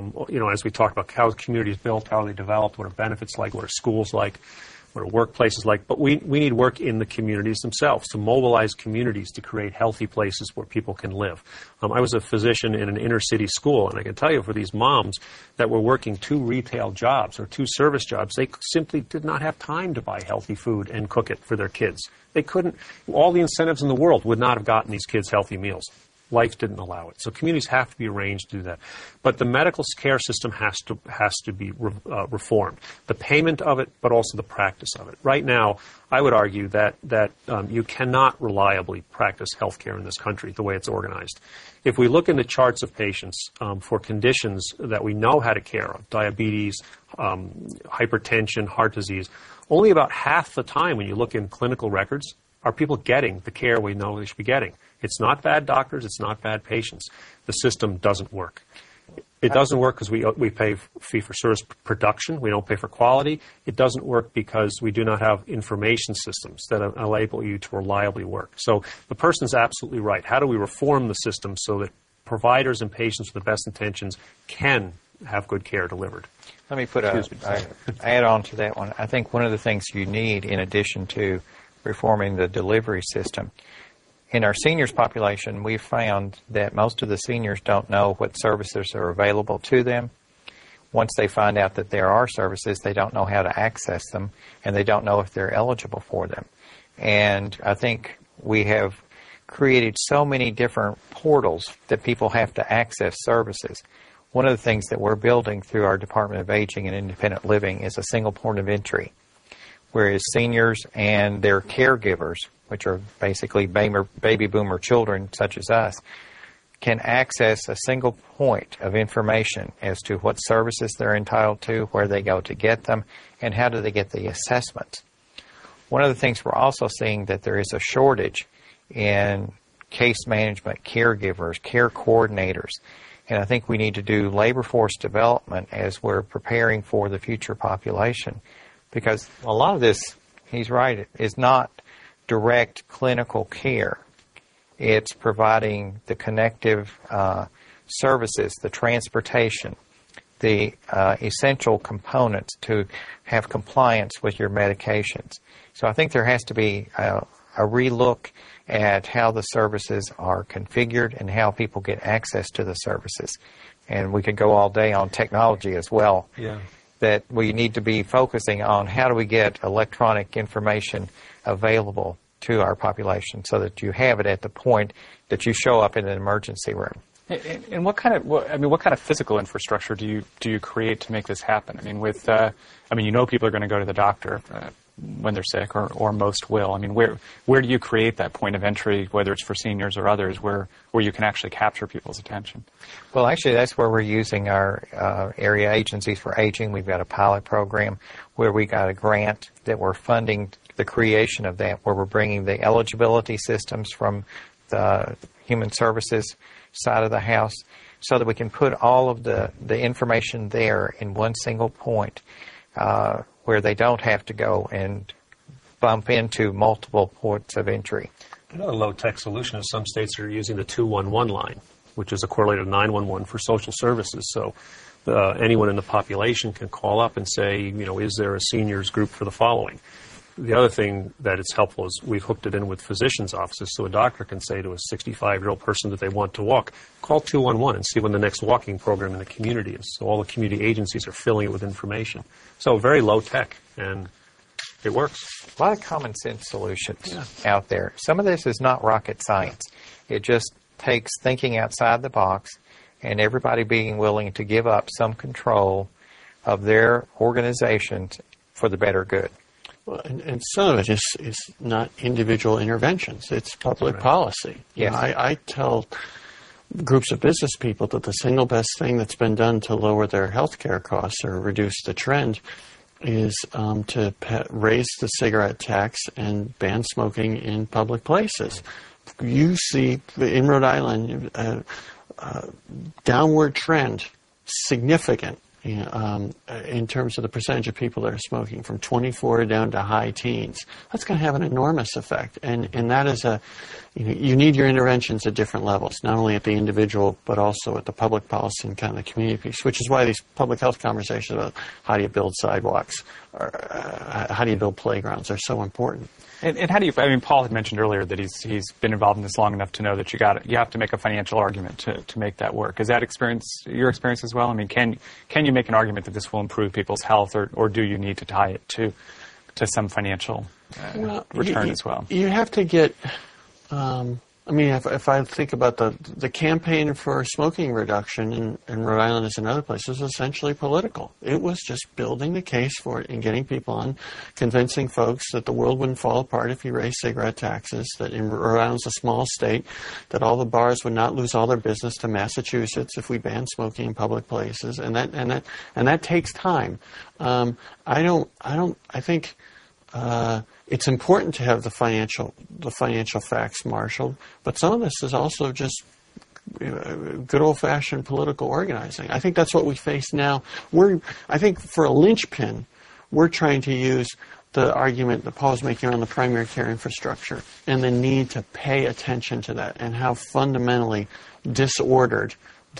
As we talked about how the community is built, how are they developed, what are benefits like, what are schools like, what are workplaces like. But we need work in the communities themselves to mobilize communities to create healthy places where people can live. I was a physician in an inner city school, and I can tell you for these moms that were working 2 retail jobs or 2 service jobs, they simply did not have time to buy healthy food and cook it for their kids. They couldn't. All the incentives in the world would not have gotten these kids healthy meals. Life didn't allow it. So communities have to be arranged to do that. But the medical care system has to be reformed. The payment of it, but also the practice of it. Right now, I would argue that you cannot reliably practice healthcare in this country the way it's organized. If we look in the charts of patients for conditions that we know how to care of, diabetes, hypertension, heart disease, only about half the time when you look in clinical records are people getting the care we know they should be getting. It's not bad doctors. It's not bad patients. The system doesn't work. It doesn't work because we pay fee-for-service production. We don't pay for quality. It doesn't work because we do not have information systems that enable you to reliably work. So the person's absolutely right. How do we reform the system so that providers and patients with the best intentions can have good care delivered? Let me put add on to that one. I think one of the things you need in addition to reforming the delivery system, in our seniors population, we've found that most of the seniors don't know what services are available to them. Once they find out that there are services, they don't know how to access them, and they don't know if they're eligible for them. And I think we have created so many different portals that people have to access services. One of the things that we're building through our Department of Aging and Independent Living is a single point of entry, whereas seniors and their caregivers, which are basically baby boomer children such as us, can access a single point of information as to what services they're entitled to, where they go to get them, and how do they get the assessments. One of the things we're also seeing that there is a shortage in case management caregivers, care coordinators, and I think we need to do labor force development as we're preparing for the future population, because a lot of this, he's right, is not direct clinical care. It's providing the connective services, the transportation, the essential components to have compliance with your medications. So I think there has to be a relook at how the services are configured and how people get access to the services. And we could go all day on technology as well. Yeah. That we need to be focusing on how do we get electronic information available to our population so that you have it at the point that you show up in an emergency room. And what kind of physical infrastructure do you create to make this happen? I mean, you know people are going to go to the doctor when they're sick, or most will. I mean, where do you create that point of entry, whether it's for seniors or others, where you can actually capture people's attention? Well, actually, that's where we're using our area agencies for aging. We've got a pilot program where we got a grant that we're funding the creation of that, where we're bringing the eligibility systems from the human services side of the house so that we can put all of the information there in one single point where they don't have to go and bump into multiple ports of entry. Another low-tech solution is some states are using the 211 line, which is a correlated 911 for social services. So anyone in the population can call up and say, is there a seniors group for the following? The other thing that is helpful is we've hooked it in with physicians' offices, so a doctor can say to a 65-year-old person that they want to walk, call 211 and see when the next walking program in the community is. So all the community agencies are filling it with information. So very low tech, and it works. A lot of common sense solutions out there. Some of this is not rocket science. It just takes thinking outside the box and everybody being willing to give up some control of their organizations for the better good. Well, and some of it is not individual interventions. It's public policy. Yes. I tell groups of business people that the single best thing that's been done to lower their health care costs or reduce the trend is to raise the cigarette tax and ban smoking in public places. You see in Rhode Island downward trend, significant. In terms of the percentage of people that are smoking, from 24 down to high teens. That's going to have an enormous effect. And that is you need your interventions at different levels, not only at the individual, but also at the public policy and kind of the community piece, which is why these public health conversations about how do you build sidewalks or how do you build playgrounds are so important. And how do you? Paul had mentioned earlier that he's been involved in this long enough to know that you have to make a financial argument to make that work. Is that your experience as well? I mean, can you make an argument that this will improve people's health, or do you need to tie it to some financial return as well? You have to get. If I think about the campaign for smoking reduction in Rhode Island as in other places, was essentially political. It was just building the case for it and getting people on, convincing folks that the world wouldn't fall apart if you raised cigarette taxes, that in Rhode Island's a small state, that all the bars would not lose all their business to Massachusetts if we banned smoking in public places, and that takes time. I think. It's important to have the financial facts marshaled, but some of this is also just good old-fashioned political organizing. I think that's what we face now. I think for a linchpin, we're trying to use the argument that Paul's making around the primary care infrastructure and the need to pay attention to that and how fundamentally disordered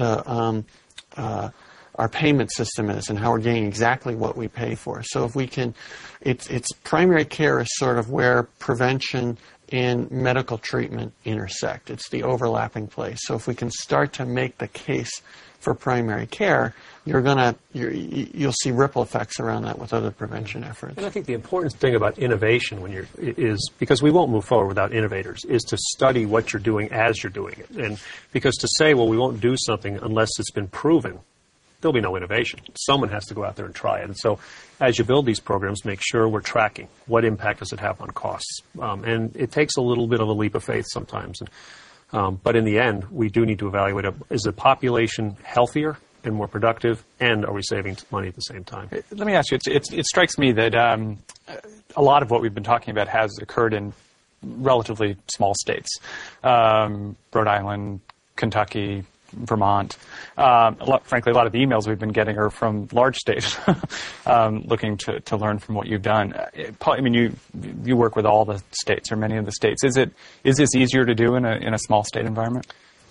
our payment system is and how we're getting exactly what we pay for. So if we can, it's primary care is sort of where prevention and medical treatment intersect. It's the overlapping place. So if we can start to make the case for primary care, you'll see ripple effects around that with other prevention efforts. And I think the important thing about innovation is because we won't move forward without innovators, is to study what you're doing as you're doing it. And because to say, well, we won't do something unless it's been proven, there'll be no innovation. Someone has to go out there and try it. And so as you build these programs, make sure we're tracking what impact does it have on costs. And it takes a little bit of a leap of faith sometimes. And But in the end, we do need to evaluate, is the population healthier and more productive, and are we saving money at the same time? Let me ask you, it strikes me that a lot of what we've been talking about has occurred in relatively small states. Rhode Island, Kentucky, Vermont. Frankly, a lot of the emails we've been getting are from large states looking to learn from what you've done. I mean, you work with all the states or many of the states. Is this easier to do in a small state environment?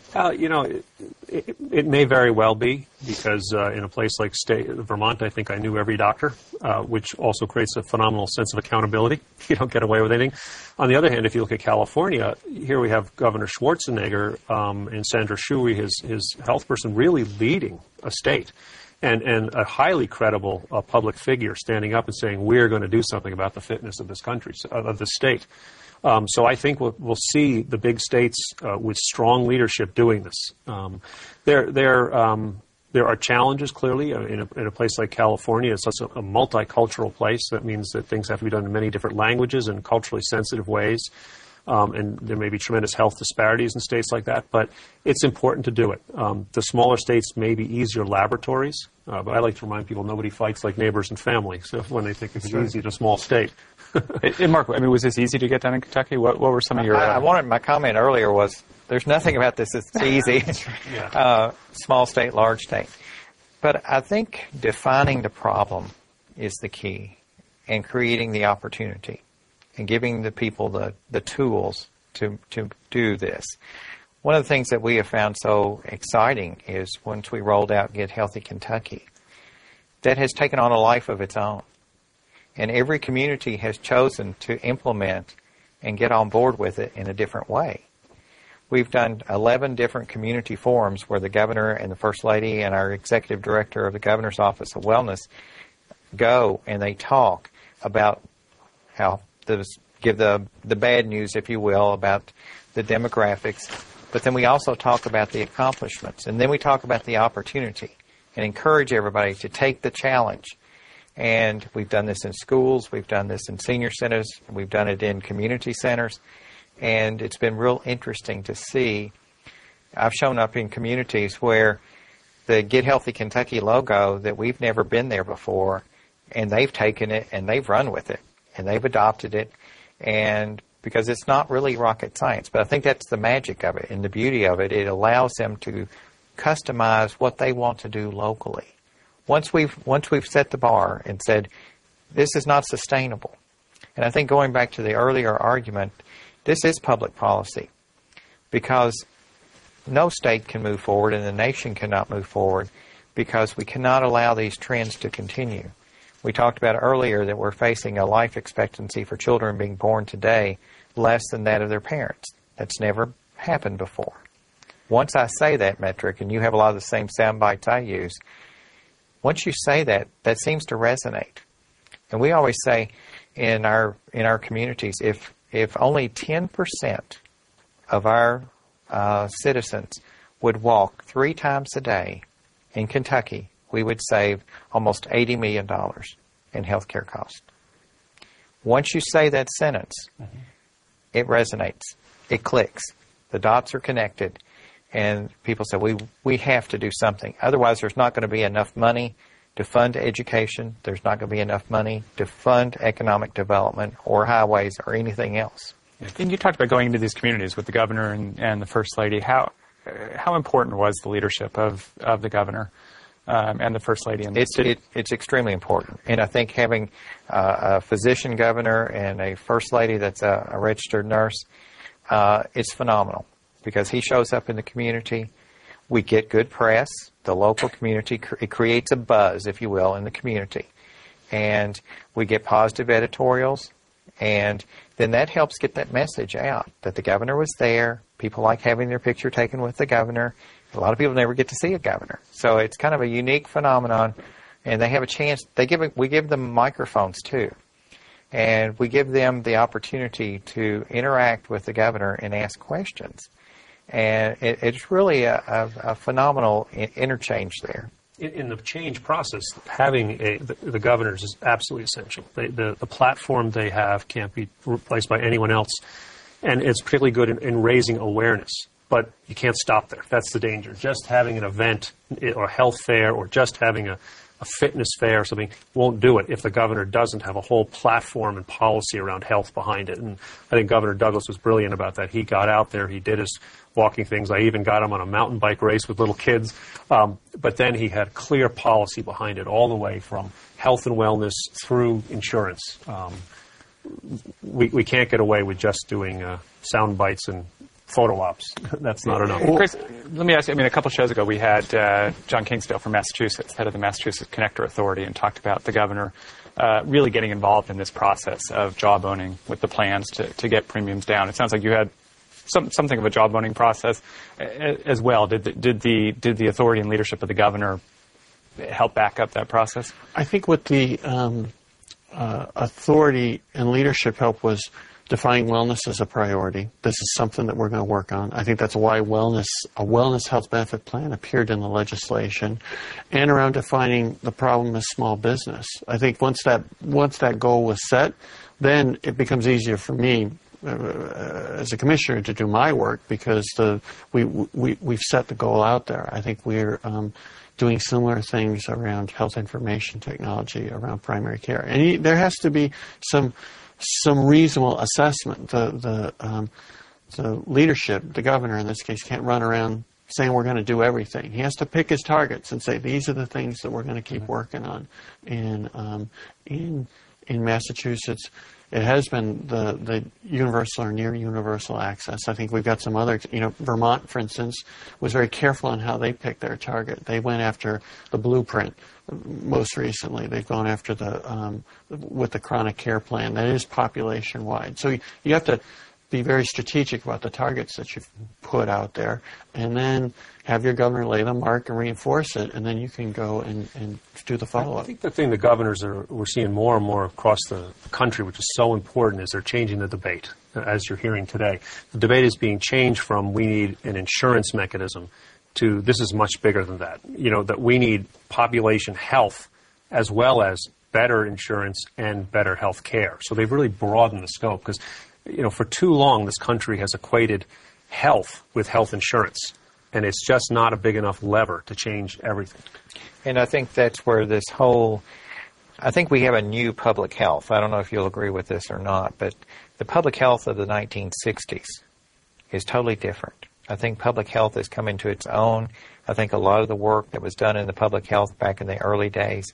It may very well be, because in a place like Vermont, I think I knew every doctor, which also creates a phenomenal sense of accountability. You don't get away with anything. On the other hand, if you look at California, here we have Governor Schwarzenegger and Sandra Shui, his health person, really leading a state, and a highly credible public figure standing up and saying, we're going to do something about the fitness of this country, of the state. So I think we'll see the big states with strong leadership doing this. There are challenges, clearly, in a place like California. It's such a multicultural place. That means that things have to be done in many different languages and culturally sensitive ways. And there may be tremendous health disparities in states like that, but it's important to do it. The smaller states may be easier laboratories, but I like to remind people nobody fights like neighbors and family, so when they think it's easy in a small state. And Mark, I mean, was this easy to get done in Kentucky? What were some of your... My comment earlier was, there's nothing about this that's easy. Small state, large state. But I think defining the problem is the key, and creating the opportunity, and giving the people the tools to do this. One of the things that we have found so exciting is once we rolled out Get Healthy Kentucky, that has taken on a life of its own. And every community has chosen to implement and get on board with it in a different way. We've done 11 different community forums where the governor and the First Lady and our executive director of the Governor's Office of Wellness go and they talk about how give the bad news, if you will, about the demographics. But then we also talk about the accomplishments. And then we talk about the opportunity and encourage everybody to take the challenge. And we've done this in schools, we've done this in senior centers, we've done it in community centers, and it's been real interesting to see. I've shown up in communities where the Get Healthy Kentucky logo, that we've never been there before, and they've taken it and they've run with it, and they've adopted it, and because it's not really rocket science, but I think that's the magic of it and the beauty of it. It allows them to customize what they want to do locally. Once we've set the bar and said, this is not sustainable. And I think going back to the earlier argument, this is public policy, because no state can move forward and the nation cannot move forward because we cannot allow these trends to continue. We talked about earlier that we're facing a life expectancy for children being born today less than that of their parents. That's never happened before. Once I say that metric, and you have a lot of the same sound bites I use, once you say that, that seems to resonate. And we always say in our communities, if only 10% of our citizens would walk 3 times a day in Kentucky, we would save almost $80 million in healthcare costs. Once you say that sentence, it resonates, it clicks, the dots are connected, and people say, we have to do something. Otherwise, there's not going to be enough money to fund education. There's not going to be enough money to fund economic development or highways or anything else. And you talked about going into these communities with the governor and the First Lady. How important was the leadership of the governor and the First Lady in the city? It's extremely important. And I think having a physician governor and a First Lady that's a registered nurse, it's phenomenal, because he shows up in the community. We get good press. The local community, it creates a buzz, if you will, in the community. And we get positive editorials. And then that helps get that message out, that the governor was there. People like having their picture taken with the governor. A lot of people never get to see a governor. So it's kind of a unique phenomenon. And they have a chance. We give them microphones, too. And we give them the opportunity to interact with the governor and ask questions. And it's really a phenomenal interchange there. In the change process, having the governors is absolutely essential. The platform they have can't be replaced by anyone else. And it's particularly good in raising awareness. but you can't stop there. That's the danger. Just having an event or a health fair or just having a fitness fair or something won't do it if the governor doesn't have a whole platform and policy around health behind it. And I think Governor Douglas was brilliant about that. He got out there. He did his walking things. I even got him on a mountain bike race with little kids. But then he had clear policy behind it all the way from health and wellness through insurance. We can't get away with just doing sound bites and photo ops. That's not enough. Chris, let me ask you, a couple shows ago we had John Kingsdale from Massachusetts, head of the Massachusetts Connector Authority, and talked about the governor really getting involved in this process of jawboning with the plans to get premiums down. It sounds like you had something of a jawboning process as well. Did the authority and leadership of the governor help back up that process? I think what the authority and leadership helped was defining wellness as a priority. This is something that we're going to work on. I think that's why a wellness health benefit plan appeared in the legislation, and around defining the problem as small business. I think once that goal was set, then it becomes easier for me as a commissioner to do my work, because we've set the goal out there. I think we're doing similar things around health information technology, around primary care, and there has to be some reasonable assessment. The leadership, the governor in this case, can't run around saying we're going to do everything. He has to pick his targets and say these are the things that we're going to keep working on. And in Massachusetts, it has been the universal or near universal access. I think we've got some other, Vermont, for instance, was very careful on how they picked their target. They went after the blueprint. Most recently, they've gone after with the chronic care plan that is population-wide. So you have to be very strategic about the targets that you've put out there, and then have your governor lay the mark and reinforce it, and then you can go and do the follow-up. I think the thing the governors we're seeing more and more across the country, which is so important, is they're changing the debate, as you're hearing today. The debate is being changed from we need an insurance mechanism to this is much bigger than that. That we need population health as well as better insurance and better health care. So they've really broadened the scope, because for too long this country has equated health with health insurance, and it's just not a big enough lever to change everything. And I think that's where I think we have a new public health. I don't know if you'll agree with this or not, but the public health of the 1960s is totally different. I think public health has come into its own. I think a lot of the work that was done in the public health back in the early days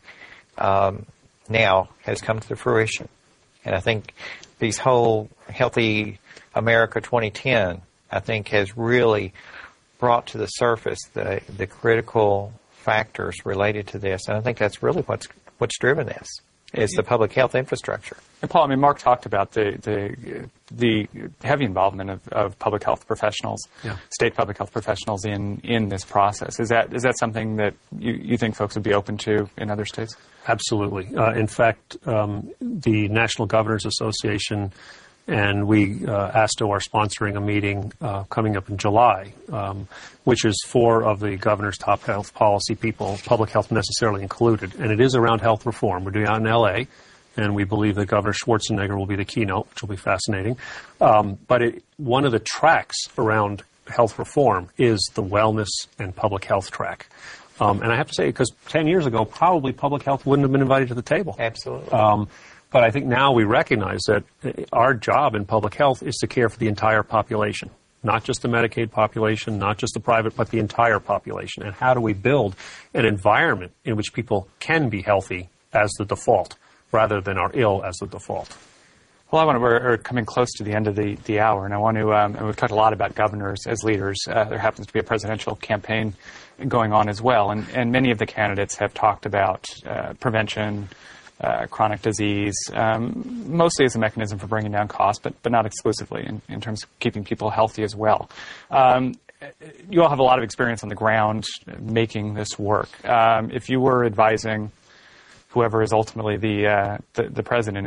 now has come to fruition. And I think these whole Healthy America 2010, I think, has really brought to the surface the critical factors related to this. And I think that's really what's driven this, is the public health infrastructure. And Paul, Mark talked about the heavy involvement of public health professionals, state public health professionals in this process. Is that something that you think folks would be open to in other states? Absolutely. In fact, the National Governors Association and ASTO are sponsoring a meeting coming up in July, which is 4 of the governor's top health policy people, public health necessarily included, and it is around health reform. We're doing it out in L.A., and we believe that Governor Schwarzenegger will be the keynote, which will be fascinating. But one of the tracks around health reform is the wellness and public health track. And I have to say, because 10 years ago, probably public health wouldn't have been invited to the table. Absolutely. But I think now we recognize that our job in public health is to care for the entire population, not just the Medicaid population, not just the private, but the entire population. And how do we build an environment in which people can be healthy as the default, rather than are ill as the default? Well, we're coming close to the end of the hour, and I want to, and we've talked a lot about governors as leaders. There happens to be a presidential campaign going on as well, and many of the candidates have talked about prevention, chronic disease, mostly as a mechanism for bringing down costs, but not exclusively in terms of keeping people healthy as well. You all have a lot of experience on the ground making this work. If you were advising whoever is ultimately the president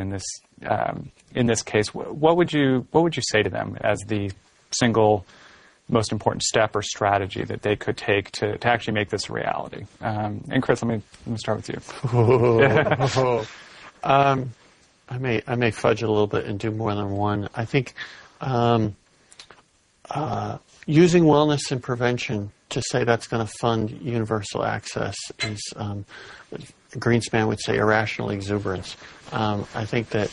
in this case, what would you say to them as the single most important step or strategy that they could take to actually make this a reality? And Chris, let me start with you. I may fudge it a little bit and do more than one. I think using wellness and prevention to say that's going to fund universal access is, Greenspan would say, irrational exuberance. I think that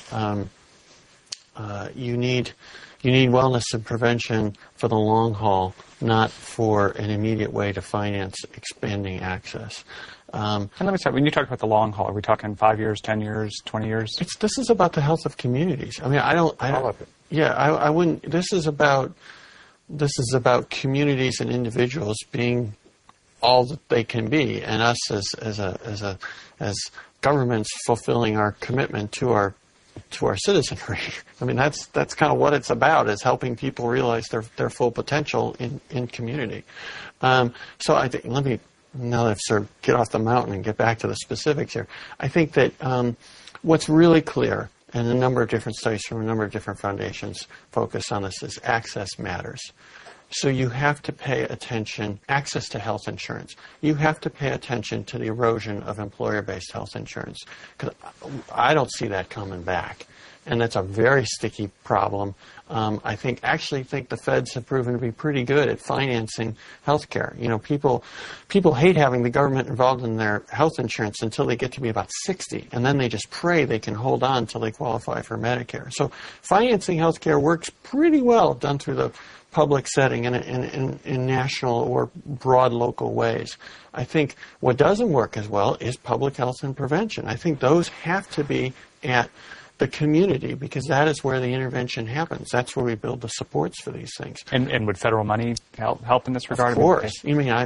you need wellness and prevention for the long haul, not for an immediate way to finance expanding access. And let me start. When you talk about the long haul, are we talking 5 years, 10 years, 20 years? This is about the health of communities. I mean, All of it. Yeah, I wouldn't. This is about communities and individuals being all that they can be, and us as governments fulfilling our commitment to our citizenry. I mean, that's kind of what it's about, is helping people realize their full potential in community. So I think, now that I've sort of get off the mountain and get back to the specifics here, I think that what's really clear, and a number of different studies from a number of different foundations focus on this, is access matters. So you have to pay attention, access to health insurance. You have to pay attention to the erosion of employer-based health insurance, because I don't see that coming back. And that's a very sticky problem. I actually think the feds have proven to be pretty good at financing health care. You know, people hate having the government involved in their health insurance until they get to be about 60, and then they just pray they can hold on until they qualify for Medicare. So financing health care works pretty well done through the public setting in national or broad local ways. I think what doesn't work as well is public health and prevention. I think those have to be at the community, because that is where the intervention happens. That's where we build the supports for these things. And would federal money help in this regard? Of course. You mean,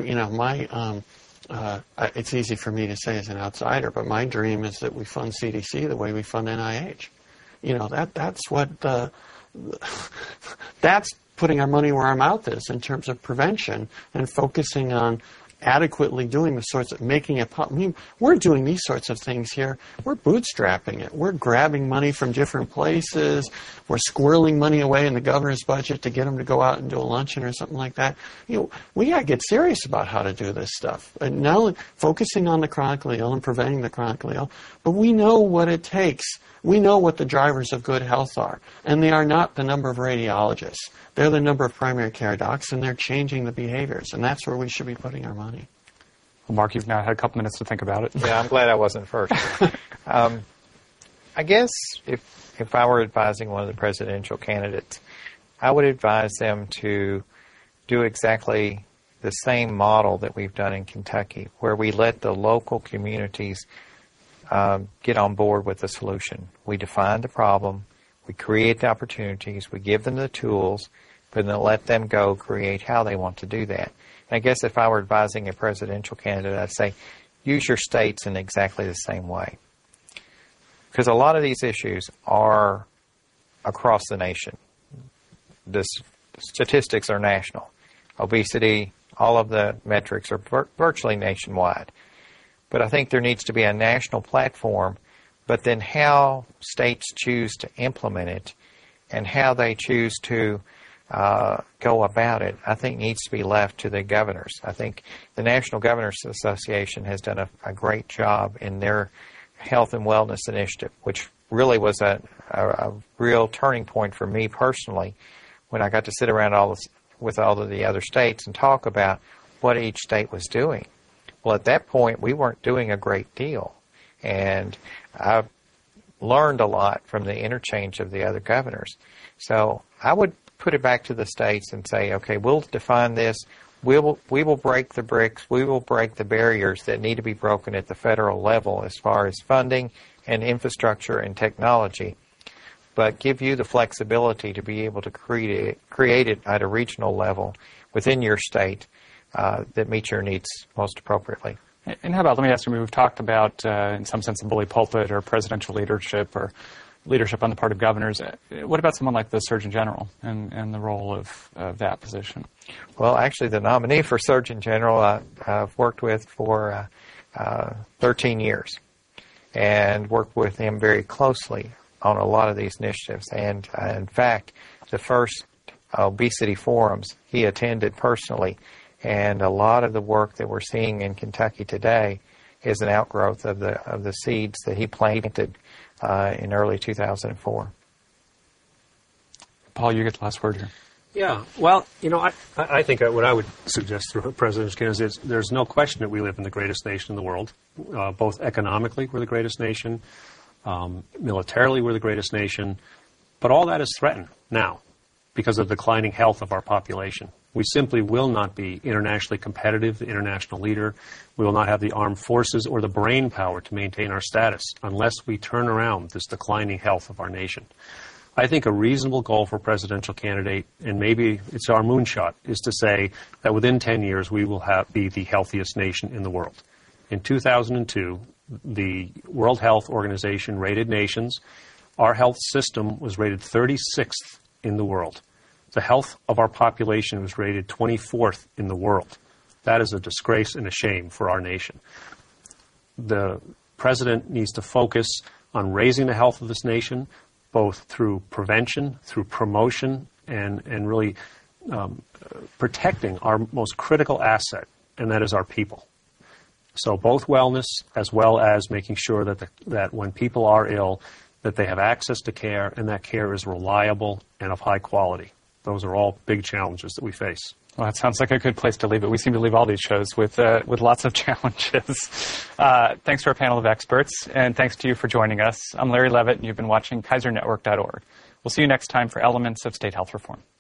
it's easy for me to say as an outsider, but my dream is that we fund CDC the way we fund NIH. You know, that's putting our money where our mouth is in terms of prevention and focusing on adequately doing the sorts of making it. I mean, we're doing these sorts of things here. We're bootstrapping it. We're grabbing money from different places. We're squirreling money away in the governor's budget to get them to go out and do a luncheon or something like that. You know, we got to get serious about how to do this stuff. And not only focusing on the chronically ill and preventing the chronically ill, but we know what it takes. We know what the drivers of good health are, and they are not the number of radiologists. They're the number of primary care docs, and they're changing the behaviors, and that's where we should be putting our money. Well, Mark, you've now had a couple minutes to think about it. Yeah, I'm glad I wasn't first. I guess if I were advising one of the presidential candidates, I would advise them to do exactly the same model that we've done in Kentucky, where we let the local communities get on board with the solution. We define the problem, we create the opportunities, we give them the tools, but then let them go create how they want to do that. And I guess if I were advising a presidential candidate, I'd say use your states in exactly the same way. Because a lot of these issues are across the nation. The statistics are national. Obesity, all of the metrics are virtually nationwide. But I think there needs to be a national platform, but then how states choose to implement it and how they choose to go about it, I think needs to be left to the governors. I think the National Governors Association has done a great job in their health and wellness initiative, which really was a real turning point for me personally when I got to sit around with all of the other states and talk about what each state was doing. Well, at that point, we weren't doing a great deal. And I've learned a lot from the interchange of the other governors. So I would put it back to the states and say, okay, we'll define this. We will break the bricks. We will break the barriers that need to be broken at the federal level as far as funding and infrastructure and technology, but give you the flexibility to be able to create it at a regional level within your state that meets your needs most appropriately. And how about, let me ask you, we've talked about, in some sense, a bully pulpit or presidential leadership or leadership on the part of governors. What about someone like the Surgeon General and the role of that position? Well, actually, the nominee for Surgeon General I've worked with for 13 years and worked with him very closely on a lot of these initiatives. And in fact, the first obesity forums he attended personally. And a lot of the work that we're seeing in Kentucky today is an outgrowth of the seeds that he planted in early 2004. Paul, you get the last word here. Yeah, well, I think what I would suggest through President Kennedy is there's no question that we live in the greatest nation in the world. Both economically, we're the greatest nation. Militarily, we're the greatest nation. But all that is threatened now because of the declining health of our population. We simply will not be internationally competitive, the international leader. We will not have the armed forces or the brain power to maintain our status unless we turn around this declining health of our nation. I think a reasonable goal for a presidential candidate, and maybe it's our moonshot, is to say that within 10 years we will be the healthiest nation in the world. In 2002, the World Health Organization rated nations. Our health system was rated 36th in the world. The health of our population was rated 24th in the world. That is a disgrace and a shame for our nation. The president needs to focus on raising the health of this nation, both through prevention, through promotion, and really protecting our most critical asset, and that is our people. So both wellness as well as making sure that when people are ill, that they have access to care and that care is reliable and of high quality. Those are all big challenges that we face. Well, that sounds like a good place to leave it. We seem to leave all these shows with lots of challenges. Thanks to our panel of experts, and thanks to you for joining us. I'm Larry Levitt, and you've been watching KaiserNetwork.org. We'll see you next time for Elements of State Health Reform.